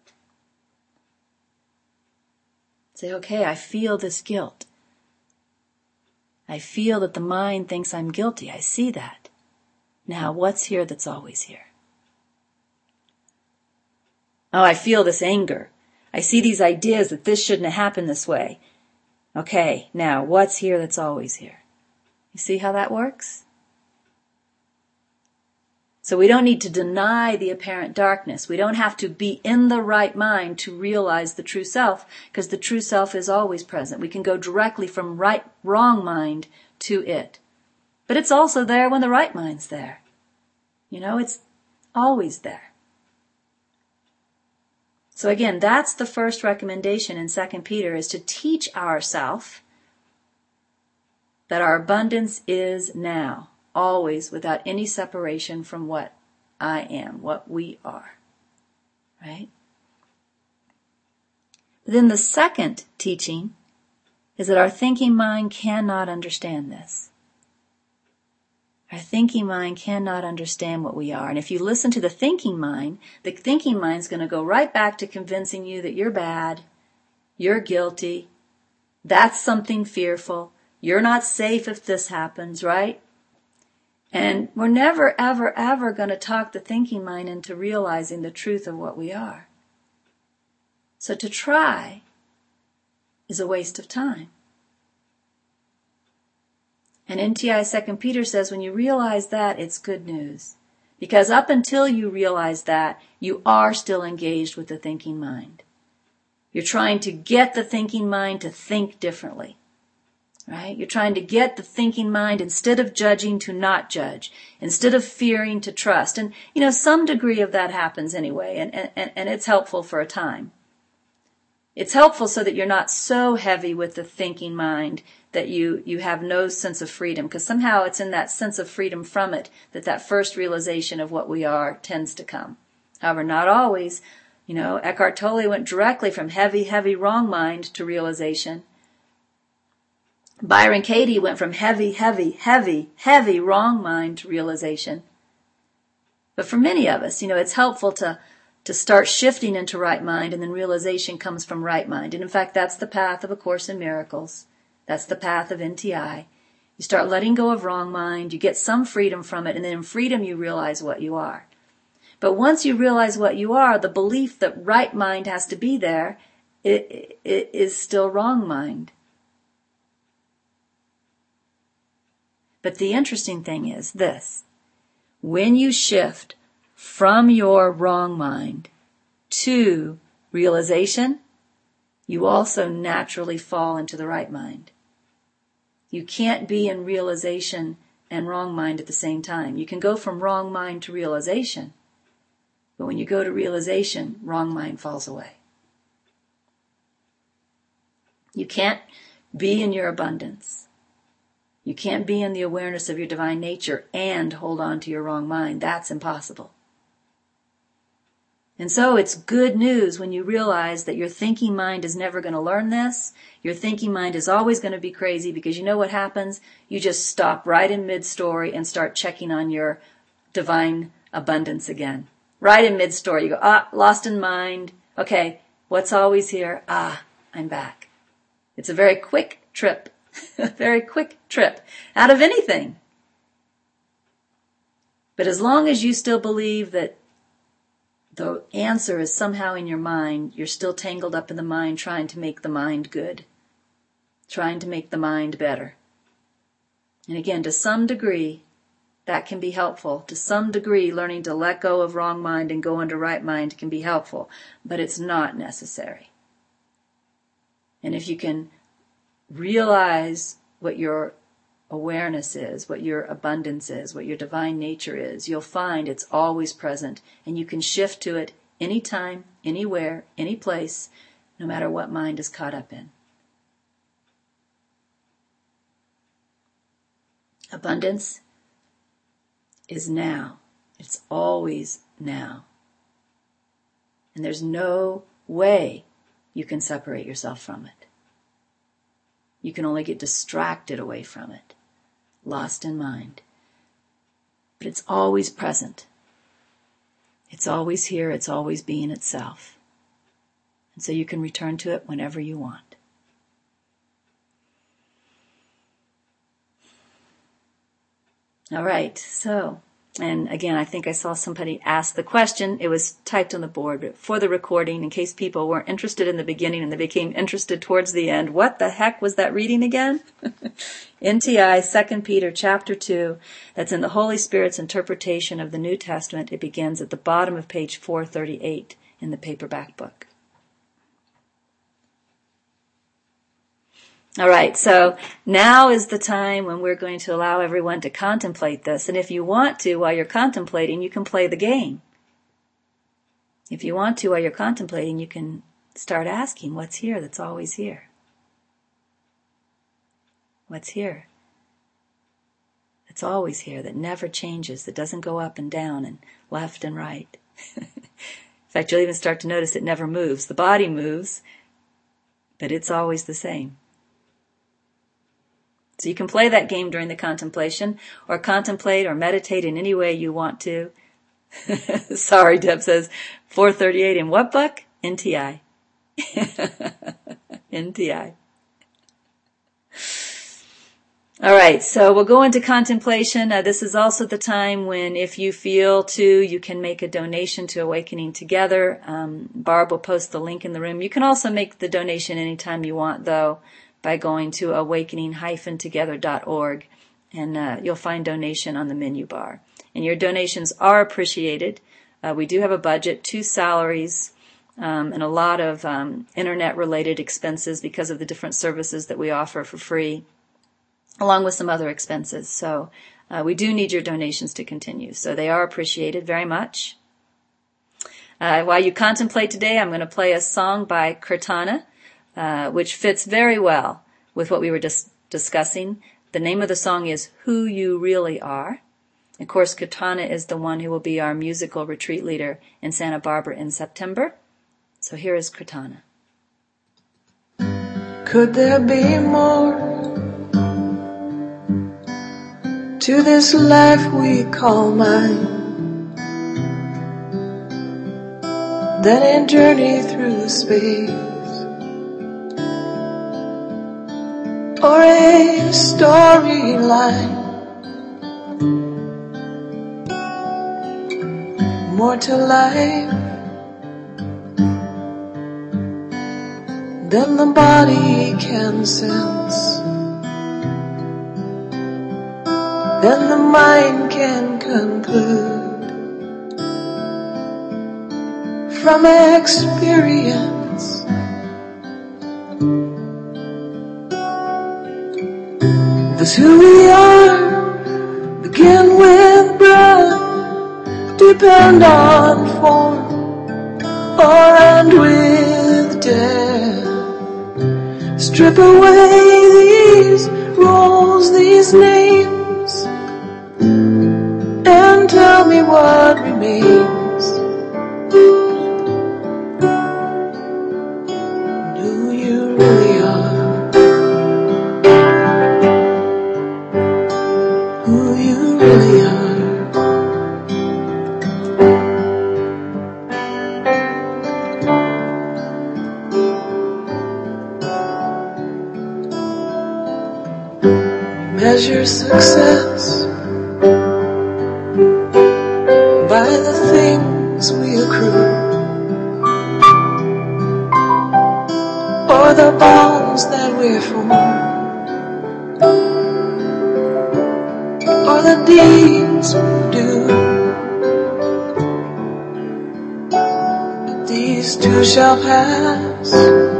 Say, okay, I feel this guilt. I feel that the mind thinks I'm guilty. I see that. Now, what's here that's always here? Oh, I feel this anger. I see these ideas that this shouldn't have happened this way. Okay, now, what's here that's always here? You see how that works? So we don't need to deny the apparent darkness. We don't have to be in the right mind to realize the true self, because the true self is always present. We can go directly from right, wrong mind to it. But it's also there when the right mind's there. You know, it's always there. So again, that's the first recommendation in Second Peter, is to teach ourself that our abundance is now, always, without any separation from what I am, what we are. Right? Then the second teaching is that our thinking mind cannot understand this. Our thinking mind cannot understand what we are. And if you listen to the thinking mind, the thinking mind's going to go right back to convincing you that you're bad, you're guilty, that's something fearful, you're not safe if this happens, right? And we're never, ever, ever going to talk the thinking mind into realizing the truth of what we are. So to try is a waste of time. And N T I Second Peter says when you realize that, it's good news. Because up until you realize that, you are still engaged with the thinking mind. You're trying to get the thinking mind to think differently. Right? You're trying to get the thinking mind, instead of judging, to not judge. Instead of fearing, to trust. And, you know, some degree of that happens anyway, and, and, and it's helpful for a time. It's helpful so that you're not so heavy with the thinking mind that you, you have no sense of freedom, because somehow it's in that sense of freedom from it that that first realization of what we are tends to come. However, not always. You know, Eckhart Tolle went directly from heavy, heavy wrong mind to realization. Byron Katie went from heavy, heavy, heavy, heavy wrong mind to realization. But for many of us, you know, it's helpful to to start shifting into right mind, and then realization comes from right mind. And in fact, that's the path of A Course in Miracles. That's the path of N T I. You start letting go of wrong mind, you get some freedom from it, and then in freedom you realize what you are. But once you realize what you are, the belief that right mind has to be there, it, it is still wrong mind. But the interesting thing is this: when you shift from your wrong mind to realization, you also naturally fall into the right mind. You can't be in realization and wrong mind at the same time. You can go from wrong mind to realization, but when you go to realization, wrong mind falls away. You can't be in your abundance. You can't be in the awareness of your divine nature and hold on to your wrong mind. That's impossible. And so it's good news when you realize that your thinking mind is never going to learn this. Your thinking mind is always going to be crazy, because you know what happens? You just stop right in mid-story and start checking on your divine abundance again. Right in mid-story. You go, ah, lost in mind. Okay, what's always here? Ah, I'm back. It's a very quick trip. A very quick trip out of anything. But as long as you still believe that the answer is somehow in your mind, you're still tangled up in the mind, trying to make the mind good, trying to make the mind better. And again, to some degree, that can be helpful. To some degree, learning to let go of wrong mind and go into right mind can be helpful, but it's not necessary. And if you can realize what your awareness is, what your abundance is, what your divine nature is, you'll find it's always present, and you can shift to it anytime, anywhere, any place, no matter what mind is caught up in. Abundance is now. It's always now. And there's no way you can separate yourself from it. You can only get distracted away from it, lost in mind. But it's always present. It's always here. It's always being itself. And so you can return to it whenever you want. All right, so, and again, I think I saw somebody ask the question. It was typed on the board, but for the recording, in case people weren't interested in the beginning and they became interested towards the end, what the heck was that reading again? N T I, Second Peter chapter two, that's in the Holy Spirit's interpretation of the New Testament. It begins at the bottom of page four thirty-eight in the paperback book. All right, so now is the time when we're going to allow everyone to contemplate this. And if you want to, while you're contemplating, you can play the game. If you want to, while you're contemplating, you can start asking, what's here that's always here? What's here? That's always here, that never changes, that doesn't go up and down and left and right. In fact, you'll even start to notice it never moves. The body moves, but it's always the same. So you can play that game during the contemplation, or contemplate or meditate in any way you want to. Sorry, Deb says, four thirty-eight in what book? N T I. N T I. All right, so we'll go into contemplation. Uh, this is also the time when, if you feel to, you can make a donation to Awakening Together. Um, Barb will post the link in the room. You can also make the donation anytime you want, though, by going to awakening dash together dot org, and uh, you'll find donation on the menu bar. And your donations are appreciated. Uh, we do have a budget, two salaries, um, and a lot of um, internet-related expenses because of the different services that we offer for free, along with some other expenses. So uh, we do need your donations to continue. So they are appreciated very much. Uh, while you contemplate today, I'm going to play a song by Kirtana, Uh, which fits very well with what we were just discussing. The name of the song is Who You Really Are. Of course, Kirtana is the one who will be our musical retreat leader in Santa Barbara in September. So here is Kirtana. Could there be more to this life we call mine than a journey through space? Or a storyline, more to life than the body can sense, than the mind can conclude from experience. This who we are, begin with breath, depend on form, or end with death. Strip away these roles, these names, and tell me what remains. Who you really are. Really are. Measure success by the things we accrue, or the bonds that we're formed, or the deeds we do. But these too shall pass.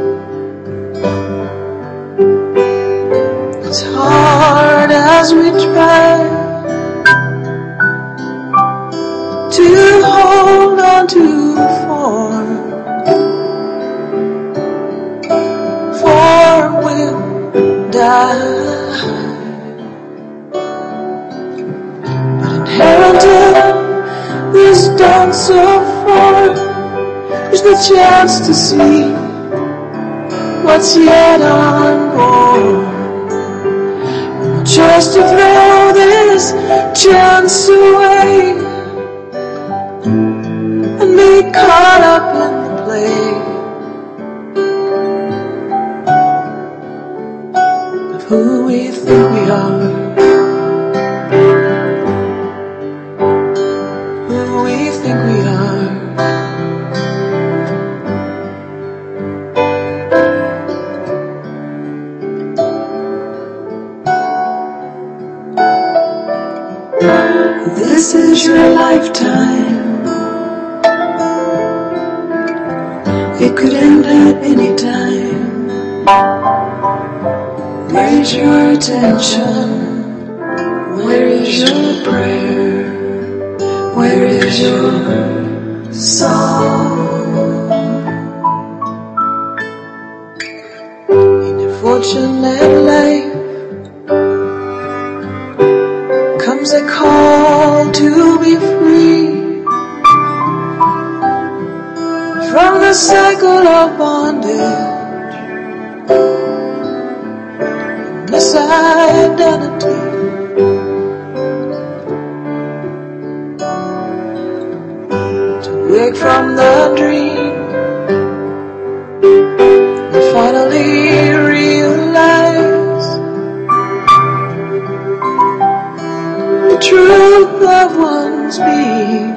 As hard as we try to hold on to form, form will die. Inherited this dance so far is the chance to see what's yet unborn. Just to throw this chance away and be caught up in the play of who we think we are, who we think we are. This is your lifetime. It could end at any time. Where's your attention? Where is your prayer? Where is your song? In your fortunate life comes a call to be free from the cycle of bondage, misidentity. To wake from the dream and finally realize the truth of one's being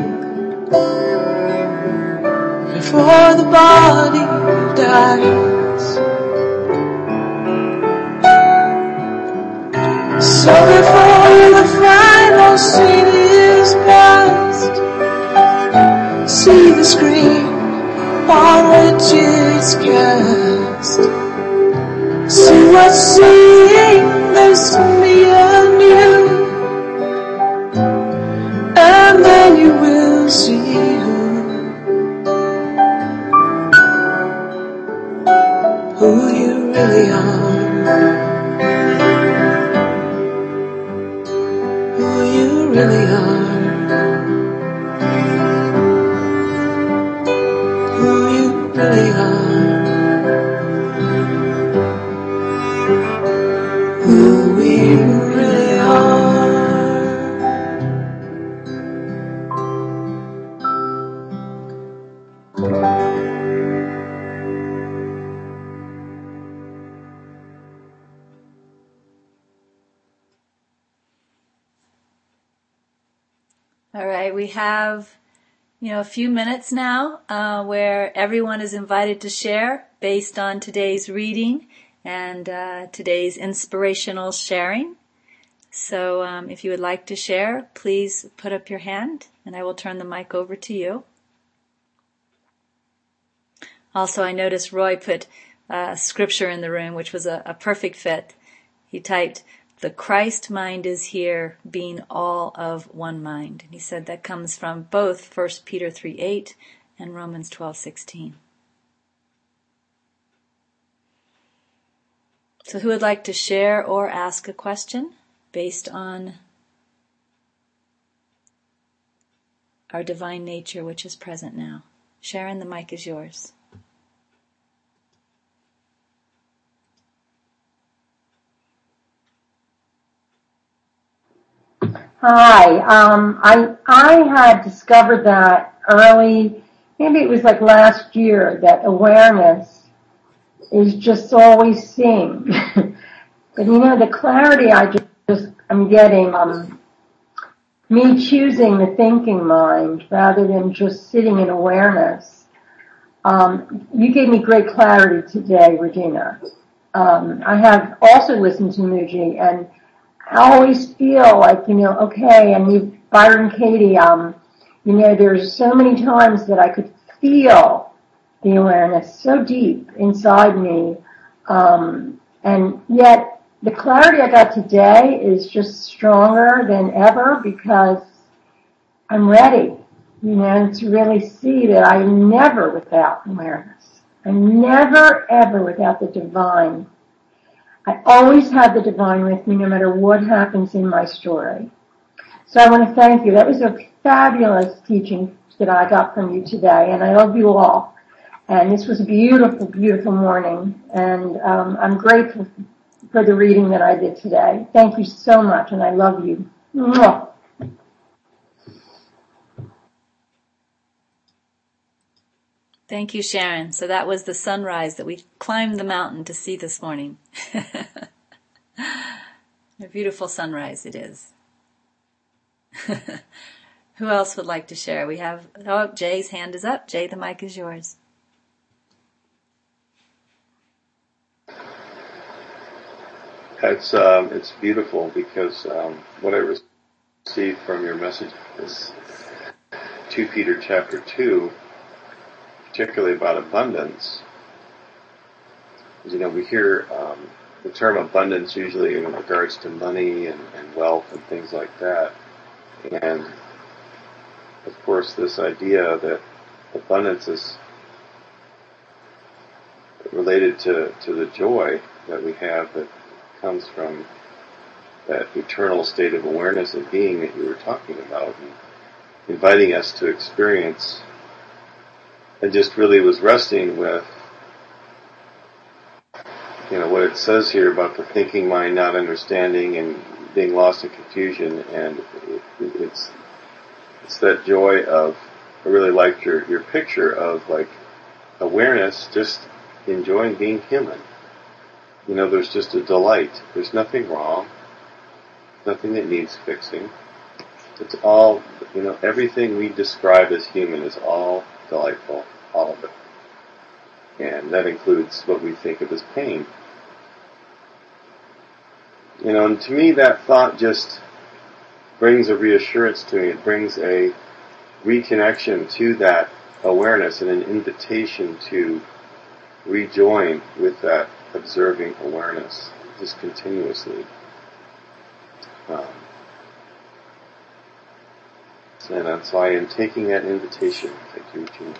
before the body dies. So before the final scene is past, see the screen on which it's cast. See what's seeing this me and you, and then you will see who, who you really are, who you really are, who you really are, who we really are. All right, we have, you know, a few minutes now uh, where everyone is invited to share based on today's reading and uh, today's inspirational sharing. So um, if you would like to share, please put up your hand and I will turn the mic over to you. Also, I noticed Roy put uh, scripture in the room, which was a, a perfect fit. He typed, "The Christ mind is here, being all of one mind." And he said that comes from both First Peter three eight and Romans twelve sixteen. So who would like to share or ask a question based on our divine nature, which is present now? Sharon, the mic is yours. Hi. Um, I I had discovered that early, maybe it was like last year, that awareness is just always seeing. But you know, the clarity I just, just I'm getting, um, me choosing the thinking mind rather than just sitting in awareness. Um, you gave me great clarity today, Regina. Um, I have also listened to Mooji, and I always feel like, you know, okay, and you, Byron Katie, um, you know, there's so many times that I could feel the awareness so deep inside me, um, and yet the clarity I got today is just stronger than ever because I'm ready, you know, to really see that I'm never without awareness. I'm never, ever without the divine. I always have the divine with me no matter what happens in my story. So I want to thank you. That was a fabulous teaching that I got from you today, and I love you all. And this was a beautiful, beautiful morning. And um, I'm grateful for the reading that I did today. Thank you so much, and I love you. Mwah. Thank you, Sharon. So that was the sunrise that we climbed the mountain to see this morning. A beautiful sunrise it is. Who else would like to share? We have, oh, Jay's hand is up. Jay, the mic is yours. It's um, it's beautiful because um, what I received from your message is Second Peter chapter two, particularly about abundance. You know, we hear um, the term abundance usually in regards to money and, and wealth and things like that. And, of course, this idea that abundance is related to, to the joy that we have that comes from that eternal state of awareness and being that you were talking about, and inviting us to experience. I just really was wrestling with, you know, what it says here about the thinking mind not understanding and being lost in confusion, and it, it's it's that joy of, I really liked your, your picture of like awareness, just enjoying being human. You know, there's just a delight. There's nothing wrong, nothing that needs fixing. It's all, you know, everything we describe as human is all delightful, all of it. And that includes what we think of as pain. You know, and to me that thought just brings a reassurance to me. It brings a reconnection to that awareness and an invitation to rejoin with that observing awareness just continuously. Um, and that's why I am taking that invitation. Thank you, Regina.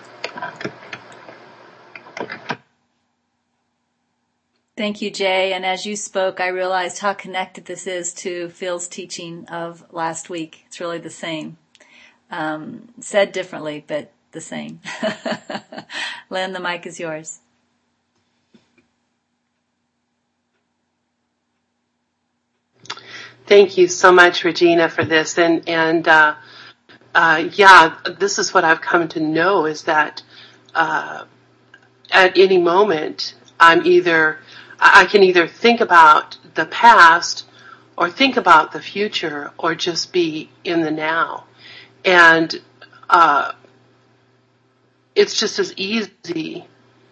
Thank you, Jay. And as you spoke, I realized how connected this is to Phil's teaching of last week. It's really the same. Um, said differently, but the same. Lynn, the mic is yours. Thank you so much, Regina, for this. And, and uh, uh, yeah, this is what I've come to know is that uh, at any moment, I'm either, I can either think about the past or think about the future or just be in the now. And uh, it's just as easy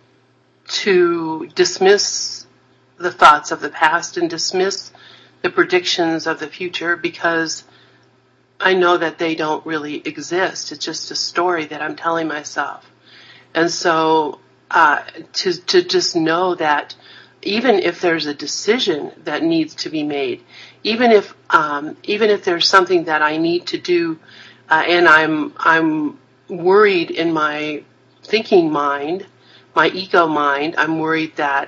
to dismiss the thoughts of the past and dismiss the predictions of the future because I know that they don't really exist. It's just a story that I'm telling myself. And so uh, to to just know that even if there's a decision that needs to be made, even if um, even if there's something that I need to do, uh, and I'm I'm worried in my thinking mind, my ego mind, I'm worried that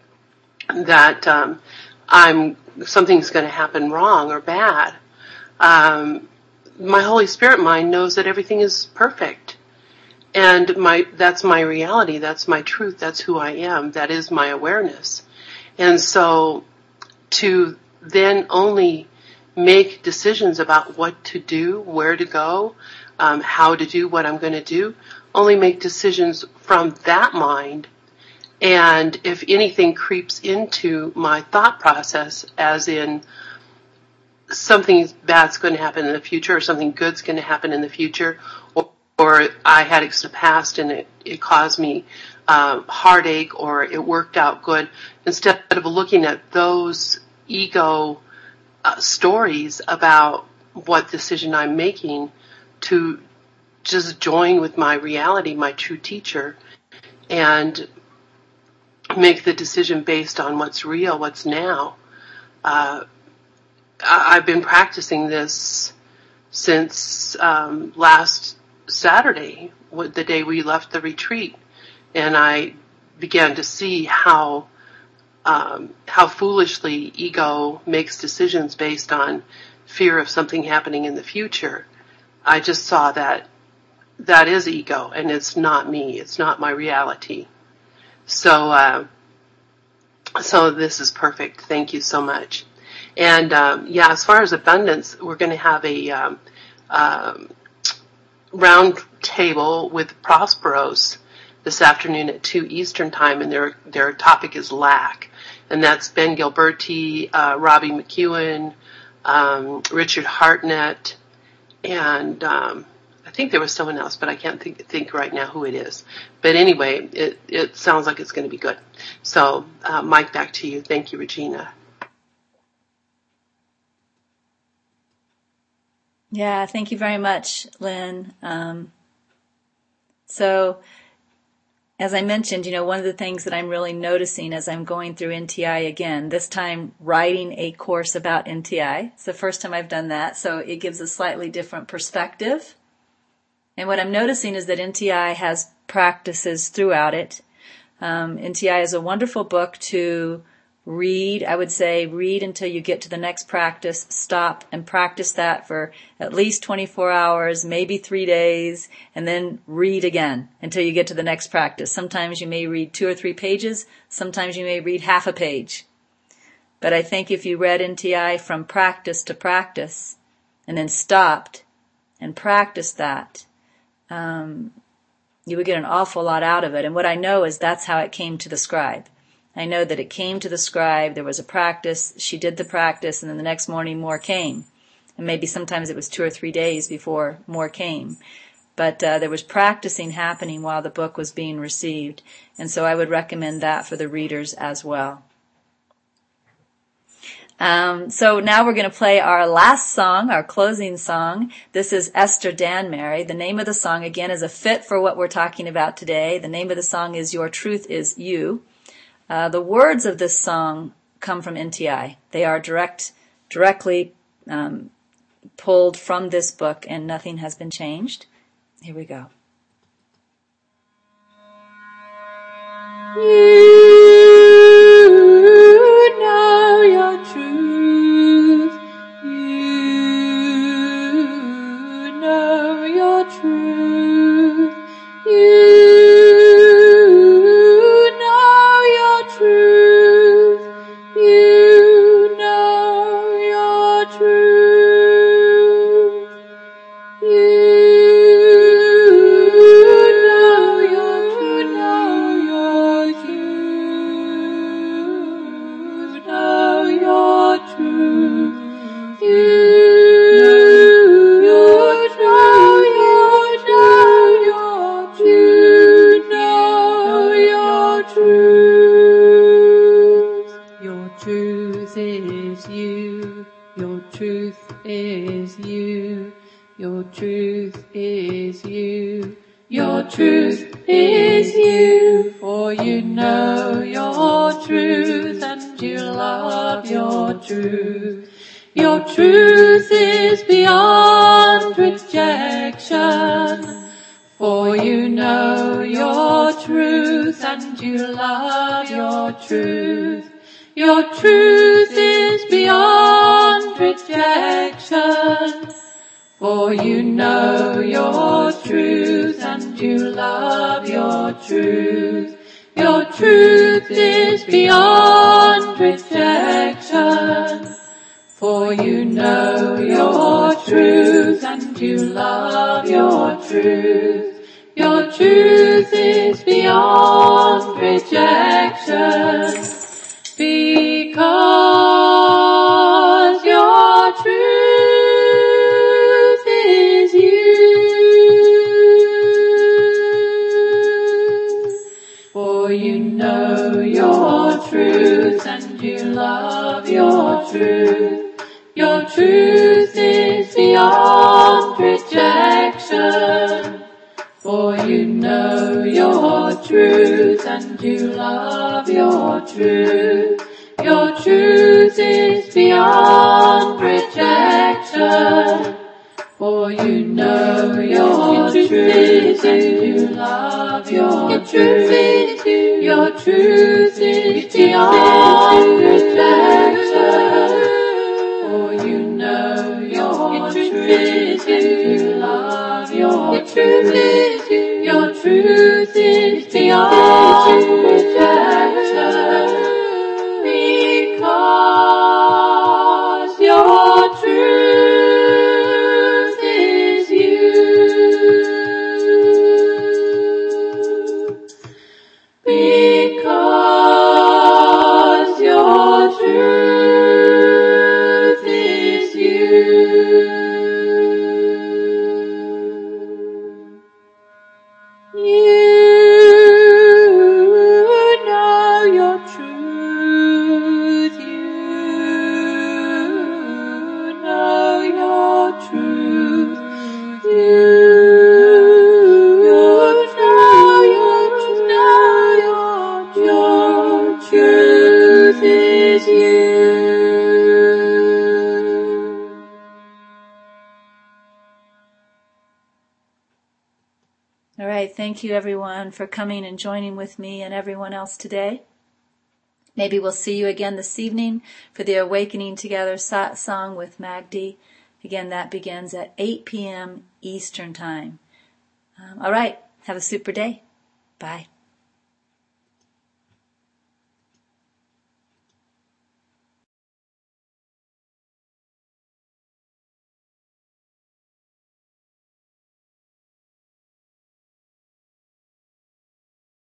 that um, I'm something's going to happen wrong or bad. Um, my Holy Spirit mind knows that everything is perfect. And my, that's my reality. That's my truth. That's who I am. That is my awareness. And so to then only make decisions about what to do, where to go, um, how to do what I'm going to do, only make decisions from that mind. And if anything creeps into my thought process, as in something bad's going to happen in the future or something good's going to happen in the future, or, or I had it in the past and it, it caused me uh, heartache or it worked out good, instead of looking at those ego uh, stories about what decision I'm making, to just join with my reality, my true teacher, and make the decision based on what's real, what's now. Uh, I've been practicing this since um, last Saturday, the day we left the retreat, and I began to see how um, how foolishly ego makes decisions based on fear of something happening in the future. I just saw that that is ego, and it's not me. It's not my reality. So, uh, so this is perfect. Thank you so much. And um, yeah, as far as abundance, we're going to have a um, um, round table with Prosperos this afternoon at two Eastern time, and their their topic is lack, and that's Ben Gilberti, uh, Robbie McEwen, um, Richard Hartnett, and um, I think there was someone else, but I can't think think right now who it is. But anyway, it it sounds like it's going to be good. So, uh, Mike, back to you. Thank you, Regina. Yeah, thank you very much, Lynn. Um, so, as I mentioned, you know, one of the things that I'm really noticing as I'm going through N T I again, this time writing a course about N T I. It's the first time I've done that, so it gives a slightly different perspective. And what I'm noticing is that N T I has practices throughout it. Um, N T I is a wonderful book to read. I would say read until you get to the next practice, stop and practice that for at least twenty-four hours, maybe three days, and then read again until you get to the next practice. Sometimes you may read two or three pages. Sometimes you may read half a page. But I think if you read N T I from practice to practice and then stopped and practiced that, um, you would get an awful lot out of it. And what I know is that's how it came to the scribe. I know that it came to the scribe, there was a practice, she did the practice, and then the next morning more came. And maybe sometimes it was two or three days before more came. But uh, there was practicing happening while the book was being received. And so I would recommend that for the readers as well. Um, so now we're going to play our last song, our closing song. This is Esther Danmary. The name of the song, again, is a fit for what we're talking about today. The name of the song is Your Truth Is You. Uh, the words of this song come from N T I. They are direct, directly um, pulled from this book, and nothing has been changed. Here we go. You know your truth. You know your truth. You truth is you. Your truth is beyond rejection. Because your truth is you. Because your truth is you. You know your truth. You know your truth. You know your truth. Know your truth is you. All right, thank you everyone for coming and joining with me and everyone else today. Maybe we'll see you again this evening for the Awakening Together song with Magdi. Again, that begins at eight p.m. Eastern Time. Um, all right, have a super day. Bye.